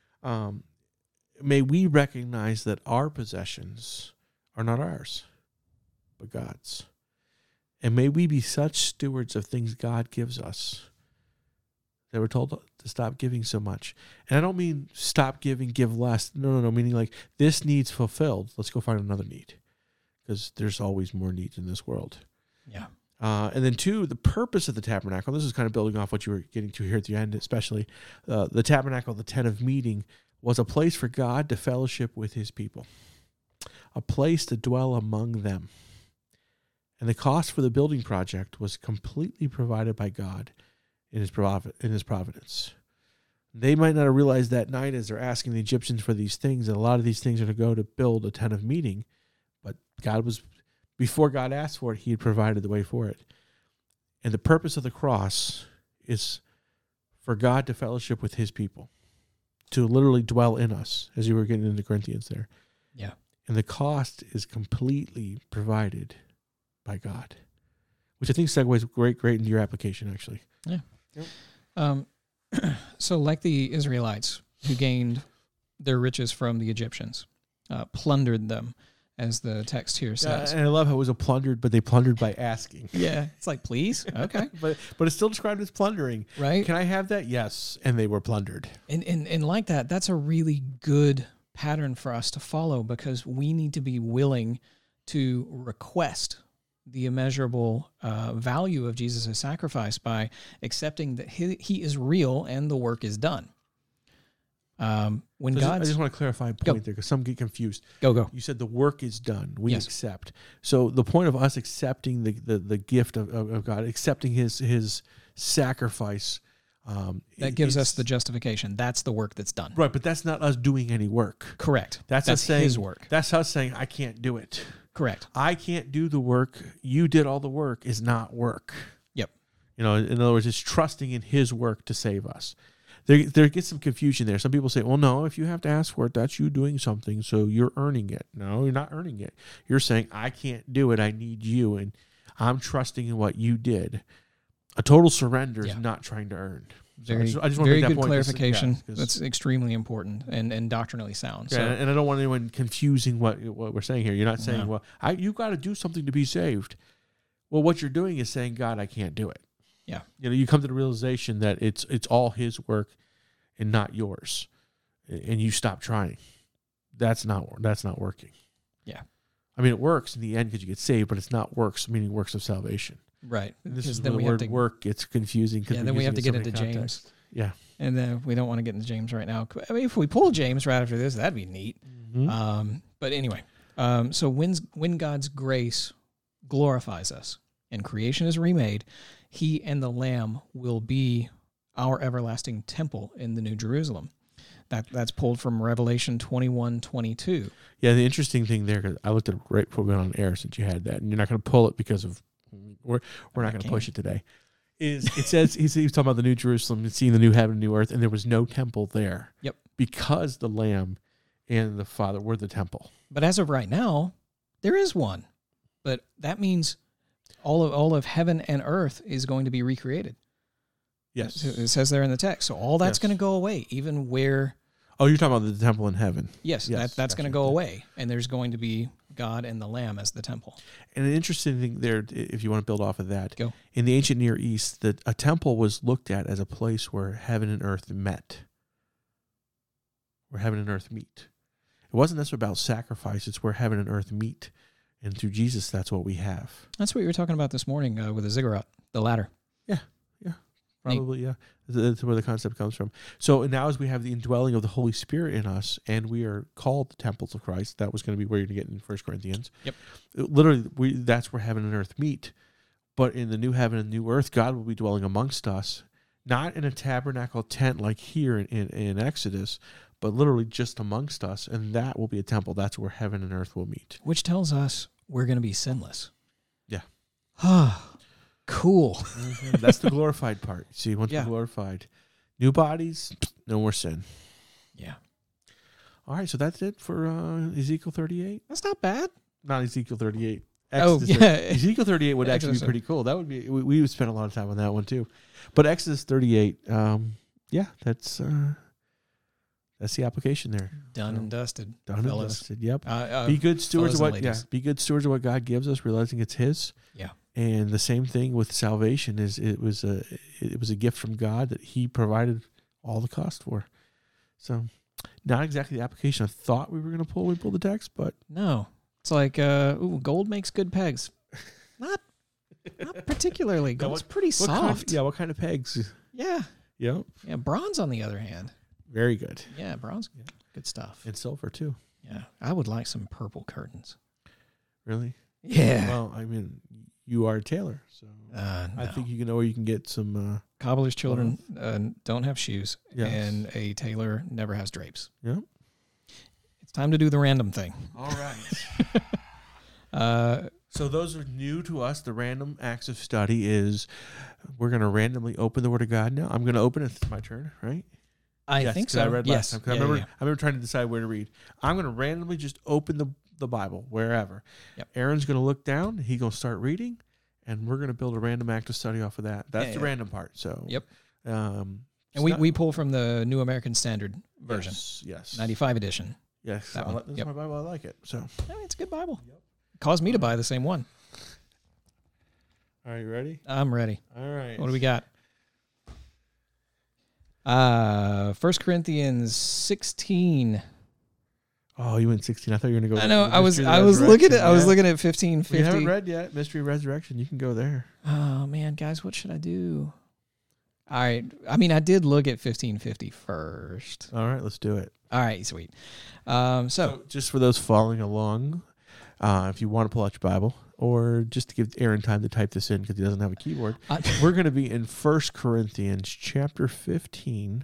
Speaker 2: May we recognize that our possessions are not ours, but God's. And may we be such stewards of things God gives us that we're told to stop giving so much. And I don't mean stop giving, give less. No. Meaning like this need's fulfilled. Let's go find another need, because there's always more needs in this world.
Speaker 1: Yeah.
Speaker 2: And then two, the purpose of the tabernacle, this is kind of building off what you were getting to here at the end, especially the tabernacle, the tent of meeting, was a place for God to fellowship with his people, a place to dwell among them. And the cost for the building project was completely provided by God in his providence. They might not have realized that night as they're asking the Egyptians for these things, and a lot of these things are to go to build a tent of meeting, but before God asked for it, he had provided the way for it. And the purpose of the cross is for God to fellowship with his people, to literally dwell in us, as you were getting into Corinthians there.
Speaker 1: Yeah.
Speaker 2: And the cost is completely provided by God, which I think segues great into your application, actually.
Speaker 1: Yeah.
Speaker 2: Yep.
Speaker 1: So like the Israelites who gained their riches from the Egyptians, plundered them, as the text here says.
Speaker 2: And I love how it was plundered, but they plundered by asking.
Speaker 1: Yeah. It's like, please? Okay.
Speaker 2: but it's still described as plundering.
Speaker 1: Right.
Speaker 2: Can I have that? Yes. And they were plundered.
Speaker 1: And like that's a really good pattern for us to follow, because we need to be willing to request the immeasurable value of Jesus' sacrifice by accepting that he is real and the work is done. I just want
Speaker 2: to clarify a point there, because some get confused.
Speaker 1: Go.
Speaker 2: You said the work is done. We accept. So the point of us accepting the gift of God, accepting his sacrifice
Speaker 1: That gives us the justification. That's the work that's done.
Speaker 2: Right, but that's not us doing any work.
Speaker 1: Correct.
Speaker 2: That's us saying,
Speaker 1: his work.
Speaker 2: That's us saying, I can't do it.
Speaker 1: Correct.
Speaker 2: I can't do the work. You did all the work is not work.
Speaker 1: Yep.
Speaker 2: In other words, it's trusting in his work to save us. There gets some confusion there. Some people say, well, no, if you have to ask for it, that's you doing something, so you're earning it. No, you're not earning it. You're saying, I can't do it. I need you, and I'm trusting in what you did. A total surrender is not trying to earn.
Speaker 1: Very,
Speaker 2: so I just want
Speaker 1: very
Speaker 2: to make that
Speaker 1: good
Speaker 2: point.
Speaker 1: clarification. That's extremely important and doctrinally sound.
Speaker 2: Yeah,
Speaker 1: So.
Speaker 2: and I don't want anyone confusing what we're saying here. You're not saying, well, you got to do something to be saved. Well, what you're doing is saying, God, I can't do it.
Speaker 1: Yeah.
Speaker 2: You come to the realization that it's all his work and not yours, and you stop trying. That's not working.
Speaker 1: Yeah.
Speaker 2: I mean, it works in the end because you get saved, but it's not works, meaning works of salvation.
Speaker 1: Right.
Speaker 2: And this is
Speaker 1: then
Speaker 2: where the word work gets confusing.
Speaker 1: Yeah, then we have to get into James.
Speaker 2: Yeah.
Speaker 1: And then we don't want to get into James right now. I mean, if we pull James right after this, that'd be neat.
Speaker 2: Mm-hmm.
Speaker 1: But anyway, so when God's grace glorifies us and creation is remade, he and the Lamb will be our everlasting temple in the New Jerusalem. That's pulled from Revelation 21:22.
Speaker 2: Yeah, the interesting thing there, because I looked at it right before we went on air since you had that, and you're not going to pull it because of, we're not going to push it today. It says, he's talking about the New Jerusalem and seeing the new heaven and new earth, and there was no temple there.
Speaker 1: Yep.
Speaker 2: Because the Lamb and the Father were the temple.
Speaker 1: But as of right now, there is one. But that means all of heaven and earth is going to be recreated.
Speaker 2: Yes.
Speaker 1: It says there in the text. So all that's going to go away, even where...
Speaker 2: Oh, you're talking about the temple in heaven.
Speaker 1: Yes, that's going to go away. And there's going to be God and the Lamb as the temple.
Speaker 2: And an interesting thing there, if you want to build off of that,
Speaker 1: Go.
Speaker 2: In the ancient Near East, a temple was looked at as a place where heaven and earth met, where heaven and earth meet. It wasn't necessarily about sacrifice. It's where heaven and earth meet. And through Jesus, that's what we have.
Speaker 1: That's what you were talking about this morning with the ziggurat, the ladder.
Speaker 2: Yeah. Probably, yeah. That's where the concept comes from. So now as we have the indwelling of the Holy Spirit in us, and we are called the temples of Christ, that was going to be where you're going to get in 1 Corinthians.
Speaker 1: Yep.
Speaker 2: Literally, that's where heaven and earth meet. But in the new heaven and new earth, God will be dwelling amongst us, not in a tabernacle tent like here in Exodus, but literally just amongst us, and that will be a temple. That's where heaven and earth will meet.
Speaker 1: Which tells us we're going to be sinless.
Speaker 2: Yeah.
Speaker 1: Cool.
Speaker 2: Mm-hmm. That's the glorified part. See, once we're glorified, new bodies, no more sin.
Speaker 1: Yeah.
Speaker 2: All right, so that's it for Ezekiel 38.
Speaker 1: That's not bad.
Speaker 2: Not Ezekiel 38.
Speaker 1: Exodus
Speaker 2: Ezekiel 38 would actually be pretty cool. That would be. We would spend a lot of time on that one too. But Exodus 38, that's the application there.
Speaker 1: Done and dusted.
Speaker 2: Done
Speaker 1: fellas.
Speaker 2: and dusted. Yep. Be good stewards of what. Yeah. Be good stewards of what God gives us, realizing it's His.
Speaker 1: Yeah.
Speaker 2: And the same thing with salvation is it was a gift from God that He provided all the cost for. So, not exactly the application I thought we were going to pull. We pulled the text, but
Speaker 1: no, it's like gold makes good pegs. Not particularly. Gold's pretty soft.
Speaker 2: What kind of pegs?
Speaker 1: Yeah.
Speaker 2: Yep.
Speaker 1: Yeah. Bronze, on the other hand,
Speaker 2: very good.
Speaker 1: Yeah, bronze, good stuff.
Speaker 2: And silver too.
Speaker 1: Yeah, I would like some purple curtains.
Speaker 2: Really?
Speaker 1: Yeah.
Speaker 2: Well, I mean, you are a tailor, so
Speaker 1: no.
Speaker 2: I think you know where you can get some.
Speaker 1: Cobbler's children don't have shoes, and a tailor never has drapes.
Speaker 2: Yep.
Speaker 1: It's time to do the random thing.
Speaker 2: All right. So those are new to us. The random acts of study is we're going to randomly open the Word of God now. I'm going to open it. It's my turn, right?
Speaker 1: I think so.
Speaker 2: I read last time.
Speaker 1: Yeah,
Speaker 2: I remember trying to decide where to read. I'm going to randomly just open the Bible, wherever.
Speaker 1: Yep.
Speaker 2: Aaron's going to look down. He's going to start reading, and we're going to build a random act of study off of that. That's the random part. So.
Speaker 1: Yep.
Speaker 2: And
Speaker 1: we pull from the New American Standard Version.
Speaker 2: Yes.
Speaker 1: 95 edition.
Speaker 2: Yes.
Speaker 1: That one.
Speaker 2: This is my Bible. I like it. So.
Speaker 1: I mean, it's a good Bible. Yep. Caused me to buy the same one.
Speaker 2: Are you ready?
Speaker 1: I'm ready.
Speaker 2: All right.
Speaker 1: What do we got? 1 Corinthians 16.
Speaker 2: Oh, you went 16. I thought you were going to go.
Speaker 1: I know. I was looking at 1550.
Speaker 2: You haven't read yet. Mystery Resurrection. You can go there.
Speaker 1: Oh man, guys, what should I do? All right. I mean, I did look at 1550 first.
Speaker 2: All right, let's do it.
Speaker 1: All right, sweet. So
Speaker 2: just for those following along, if you want to pull out your Bible, or just to give Aaron time to type this in because he doesn't have a keyboard, we're going to be in 1 Corinthians chapter 15,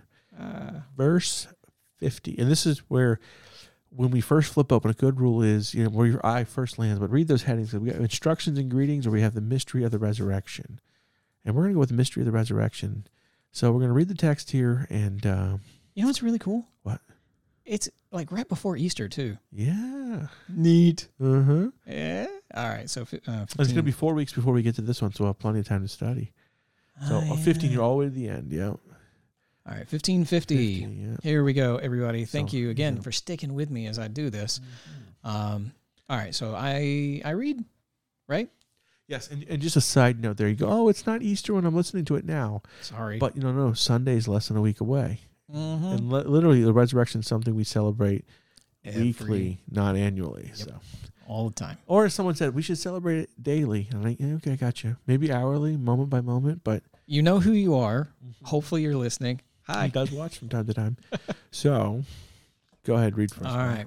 Speaker 2: verse 50. And this is where, when we first flip open, a good rule is, where your eye first lands, but read those headings. We got instructions and greetings, or we have the mystery of the resurrection. And we're going to go with the mystery of the resurrection. So we're going to read the text here, and...
Speaker 1: you know what's really cool?
Speaker 2: What?
Speaker 1: It's like right before Easter, too.
Speaker 2: Yeah.
Speaker 1: Neat.
Speaker 2: Uh-huh.
Speaker 1: Yeah. All right, so...
Speaker 2: It's going to be 4 weeks before we get to this one, so we'll have plenty of time to study. So 15, you're all the way to the end, yeah.
Speaker 1: All right, 1550.
Speaker 2: Yeah.
Speaker 1: Here we go, everybody. Thank
Speaker 2: So,
Speaker 1: you again for sticking with me as I do this. All right, so I read, right?
Speaker 2: Yes, and just a side note, there you go. Oh, it's not Easter when I'm listening to it now.
Speaker 1: Sorry.
Speaker 2: But, no, Sunday's less than a week away.
Speaker 1: Mm-hmm.
Speaker 2: And literally, the resurrection is something we celebrate weekly, not annually.
Speaker 1: Yep.
Speaker 2: So
Speaker 1: All the time.
Speaker 2: Or someone said, we should celebrate it daily. And I'm like, yeah, okay, I got you. Maybe hourly, moment by moment, but...
Speaker 1: You know who you are. Hopefully you're listening. Hi.
Speaker 2: He does watch from time to time. So, go ahead, read first.
Speaker 1: All right.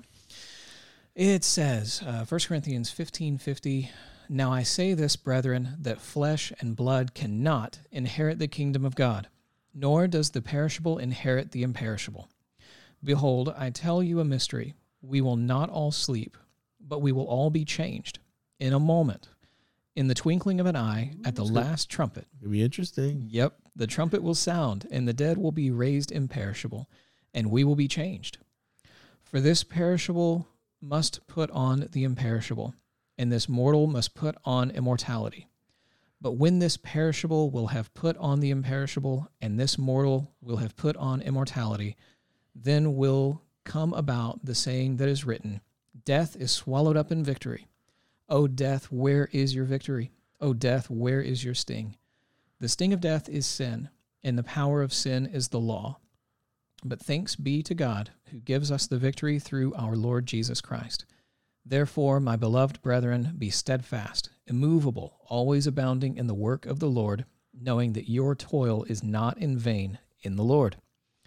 Speaker 1: It says, 1 Corinthians 15:50, "Now I say this, brethren, that flesh and blood cannot inherit the kingdom of God, nor does the perishable inherit the imperishable. Behold, I tell you a mystery. We will not all sleep, but we will all be changed in a moment, in the twinkling of an eye, at the last trumpet."
Speaker 2: It'll be interesting.
Speaker 1: Yep, the trumpet will sound, and the dead will be raised imperishable, and we will be changed. For this perishable must put on the imperishable, and this mortal must put on immortality. But when this perishable will have put on the imperishable, and this mortal will have put on immortality, then will come about the saying that is written, Death is swallowed up in victory. O death, where is your victory? O death, where is your sting? The sting of death is sin, and the power of sin is the law. But thanks be to God, who gives us the victory through our Lord Jesus Christ. Therefore, my beloved brethren, be steadfast, immovable, always abounding in the work of the Lord, knowing that your toil is not in vain in the Lord.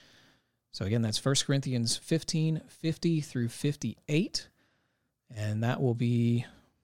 Speaker 1: So again, that's 1 Corinthians 15:50 through 58, and that will be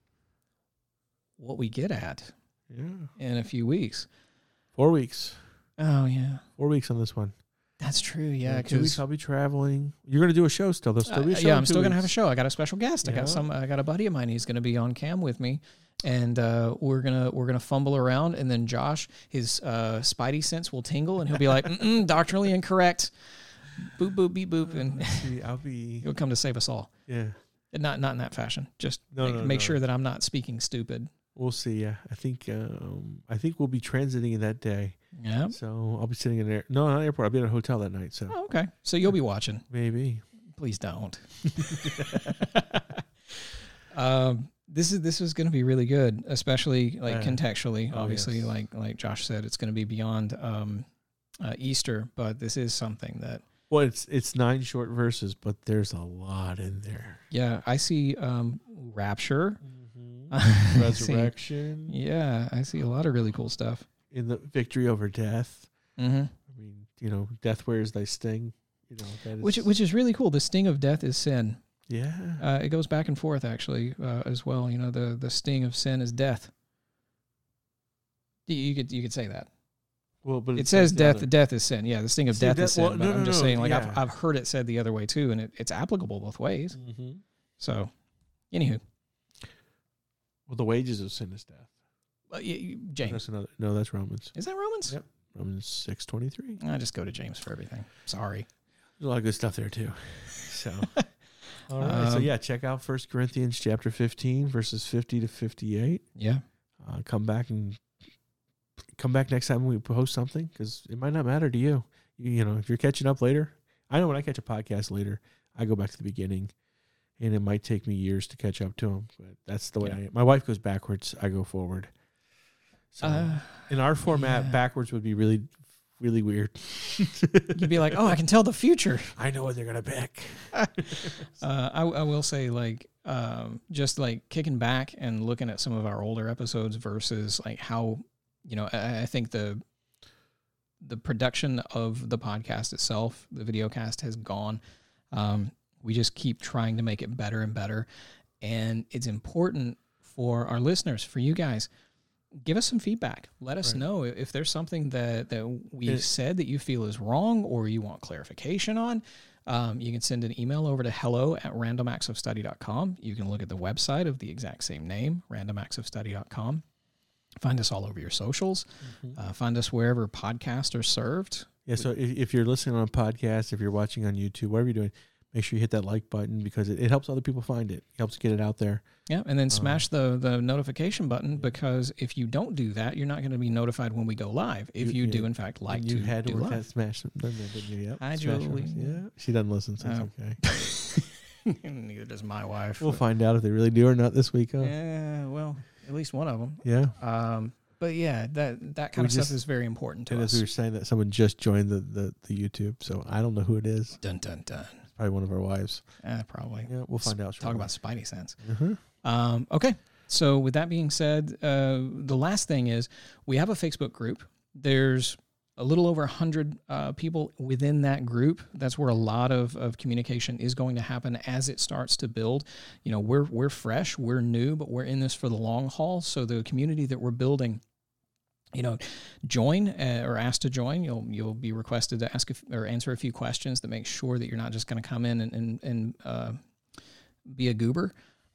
Speaker 1: what we get at in a few weeks.
Speaker 2: 4 weeks.
Speaker 1: Oh, yeah.
Speaker 2: 4 weeks on this one.
Speaker 1: That's true, yeah.
Speaker 2: 2 weeks I'll be traveling. You're going to do a show still. There'll still be a show.
Speaker 1: Yeah, I'm still going to have a show. I got a special guest.
Speaker 2: Yeah.
Speaker 1: I got a buddy of mine. He's going to be on cam with me, and we're gonna fumble around. And then Josh, his spidey sense will tingle, and he'll be like, "Doctrinally incorrect." Boop boop beep boop, and he'll come to save us all.
Speaker 2: Yeah,
Speaker 1: and not in that fashion. Just make sure that I'm not speaking stupid.
Speaker 2: We'll see. Yeah, I think we'll be transiting in that day.
Speaker 1: Yeah.
Speaker 2: So I'll be sitting in there. No, not airport. I'll be in a hotel that night. So.
Speaker 1: Oh, okay. So you'll be watching.
Speaker 2: Maybe.
Speaker 1: Please don't. This is going to be really good, especially contextually. Obviously, yes. like Josh said, it's going to be beyond Easter, but this is something that.
Speaker 2: Well, it's 9 short verses, but there's a lot in there.
Speaker 1: Yeah, I see rapture,
Speaker 2: resurrection.
Speaker 1: I see a lot of really cool stuff.
Speaker 2: In the victory over death.
Speaker 1: Mm-hmm.
Speaker 2: I mean, death wears thy sting. That is,
Speaker 1: which is really cool. The sting of death is sin.
Speaker 2: Yeah.
Speaker 1: It goes back and forth actually as well. The sting of sin is death. You could say that.
Speaker 2: Well, but
Speaker 1: it says death. Death is sin. Yeah, the sting of death is sin.
Speaker 2: Well,
Speaker 1: but I'm just saying,
Speaker 2: yeah.
Speaker 1: I've heard it said the other way too, and it's applicable both ways.
Speaker 2: Mm-hmm.
Speaker 1: So, anywho.
Speaker 2: Well, the wages of sin is death.
Speaker 1: James.
Speaker 2: That's another. No, that's Romans.
Speaker 1: Is that Romans?
Speaker 2: Yep. Romans 6:23.
Speaker 1: I just go to James for everything. Sorry.
Speaker 2: There's a lot of good stuff there too. So, all right. So check out 1 Corinthians chapter 15, verses 50 to 58.
Speaker 1: Yeah.
Speaker 2: Come back next time we post something, because it might not matter to you. If you're catching up later, I know when I catch a podcast later, I go back to the beginning, and it might take me years to catch up to them. But that's the way I am. My wife goes backwards, I go forward. So in our format, backwards would be really, really weird.
Speaker 1: You'd be like, "Oh, I can tell the future.
Speaker 2: I know what they're gonna pick."
Speaker 1: I will say, just kicking back and looking at some of our older episodes versus how, I think the production of the podcast itself, the video cast, has gone. We just keep trying to make it better and better, and it's important for our listeners, for you guys, give us some feedback. Let us
Speaker 2: Right.
Speaker 1: know if there's something that we've said that you feel is wrong or you want clarification on. You can send an email over to hello@randomactsofstudy.com. You can look at the website of the exact same name, randomactsofstudy.com. Find us all over your socials. Find us wherever podcasts are served.
Speaker 2: Yeah, so if you're listening on a podcast, if you're watching on YouTube, whatever you're doing, make sure you hit that like button because it helps other people find it. It helps get it out there.
Speaker 1: Yeah, and then smash the notification button because if you don't do that, you're not going to be notified when we go live. If you do, in fact, like
Speaker 2: you
Speaker 1: to
Speaker 2: had
Speaker 1: do
Speaker 2: to work
Speaker 1: live.
Speaker 2: that smash them, didn't you? Yep.
Speaker 1: Hi,
Speaker 2: Smash
Speaker 1: Julie.
Speaker 2: them. Yeah, she doesn't listen, so it's okay.
Speaker 1: Neither does my wife.
Speaker 2: We'll find out if they really do or not this week. Huh?
Speaker 1: Yeah, well, at least one of them.
Speaker 2: Yeah.
Speaker 1: But yeah, that kind of stuff is very important to
Speaker 2: and
Speaker 1: us.
Speaker 2: as we were saying, that someone just joined the YouTube, so I don't know who it is.
Speaker 1: Dun dun dun.
Speaker 2: Probably one of our wives.
Speaker 1: Probably.
Speaker 2: Yeah, we'll find out.
Speaker 1: Talk about Spidey sense.
Speaker 2: Mm-hmm.
Speaker 1: Okay. So with that being said, the last thing is we have a Facebook group. There's a little over 100 people within that group. That's where a lot of communication is going to happen as it starts to build. You know, we're fresh, we're new, but we're in this for the long haul. So the community that we're building, you know, join or ask to join. You'll be requested to ask or answer a few questions that make sure that you're not just going to come in and be a goober.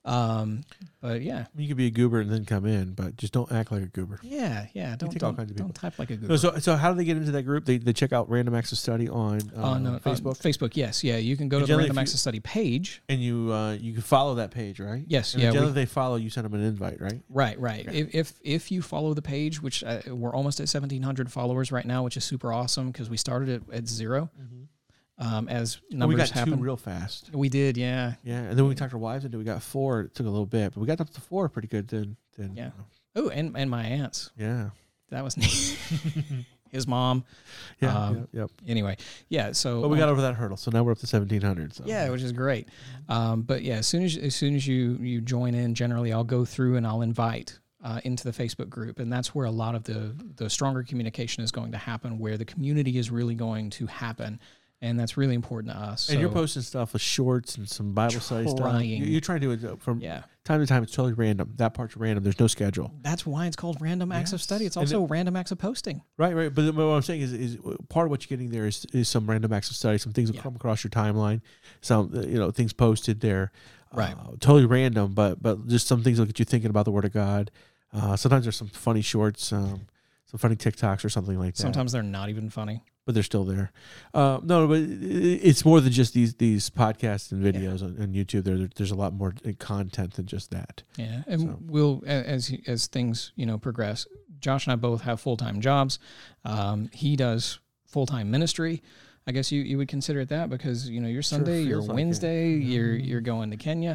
Speaker 1: But yeah,
Speaker 2: you could be a goober and then come in, but just don't act like a goober.
Speaker 1: Yeah. Don't type like a goober.
Speaker 2: So how do they get into that group? They check out Random Acts of Study on Facebook.
Speaker 1: Facebook, yes, yeah. You can go to the Random Acts of Study page,
Speaker 2: and you can follow that page, right?
Speaker 1: Yes,
Speaker 2: and
Speaker 1: yeah.
Speaker 2: Generally, they follow. You send them an invite, right?
Speaker 1: Right.
Speaker 2: Okay.
Speaker 1: If you follow the page, which we're almost at 1,700 followers right now, which is super awesome because we started at 0. As numbers
Speaker 2: we got
Speaker 1: happen.
Speaker 2: 2 real fast.
Speaker 1: We did, yeah.
Speaker 2: Yeah, and then when we talked to our wives, and we got 4. It took a little bit, but we got up to 4 pretty good. Then
Speaker 1: yeah. Oh, and my aunts.
Speaker 2: Yeah,
Speaker 1: that was neat. His mom.
Speaker 2: Yeah. Yep.
Speaker 1: Anyway, yeah. So,
Speaker 2: but we got over that hurdle, so now we're up to 1,700. So.
Speaker 1: Yeah, which is great. But yeah, as soon as you join in, generally I'll go through and I'll invite into the Facebook group, and that's where a lot of the stronger communication is going to happen, where the community is really going to happen. And that's really important to us.
Speaker 2: And you're posting stuff with shorts and some Bible study stuff. You're trying to do it from time to time. It's totally random. That part's random. There's no schedule.
Speaker 1: That's why it's called Random Acts of Study. It's also random acts of posting.
Speaker 2: Right. But what I'm saying is part of what you're getting there is some random acts of study. Some things will come across your timeline. Some things posted there.
Speaker 1: Right.
Speaker 2: Totally random, but just some things will get you thinking about the Word of God. Sometimes there's some funny shorts, some funny TikToks or something like that.
Speaker 1: Sometimes they're not even funny.
Speaker 2: But they're still there. No, but it's more than just these podcasts and videos on YouTube. There's a lot more content than just that.
Speaker 1: Yeah, and we'll as things progress. Josh and I both have full-time jobs. He does full-time ministry. I guess you would consider it that because your Sunday, your Wednesday, you're going to Kenya,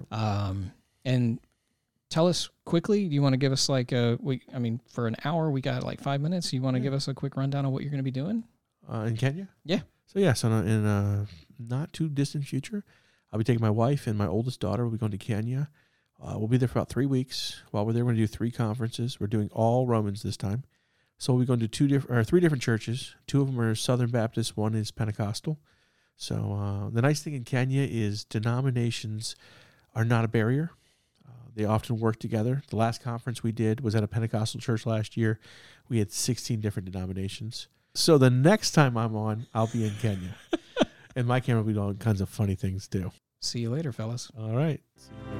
Speaker 1: and. Tell us quickly. Do you want to give us for an hour, we got like 5 minutes. You want to give us a quick rundown of what you're going to be doing?
Speaker 2: In Kenya?
Speaker 1: Yeah.
Speaker 2: So in a not too distant future, I'll be taking my wife and my oldest daughter. We'll be going to Kenya. We'll be there for about 3 weeks. While we're there, we're going to do 3 conferences. We're doing all Romans this time. So we'll be going to 3 different churches. 2 of them are Southern Baptist. 1 is Pentecostal. So the nice thing in Kenya is denominations are not a barrier. They often work together. The last conference we did was at a Pentecostal church last year. We had 16 different denominations. So the next time I'm on, I'll be in Kenya. And my camera will be doing all kinds of funny things too.
Speaker 1: See you later, fellas.
Speaker 2: All right. See you later.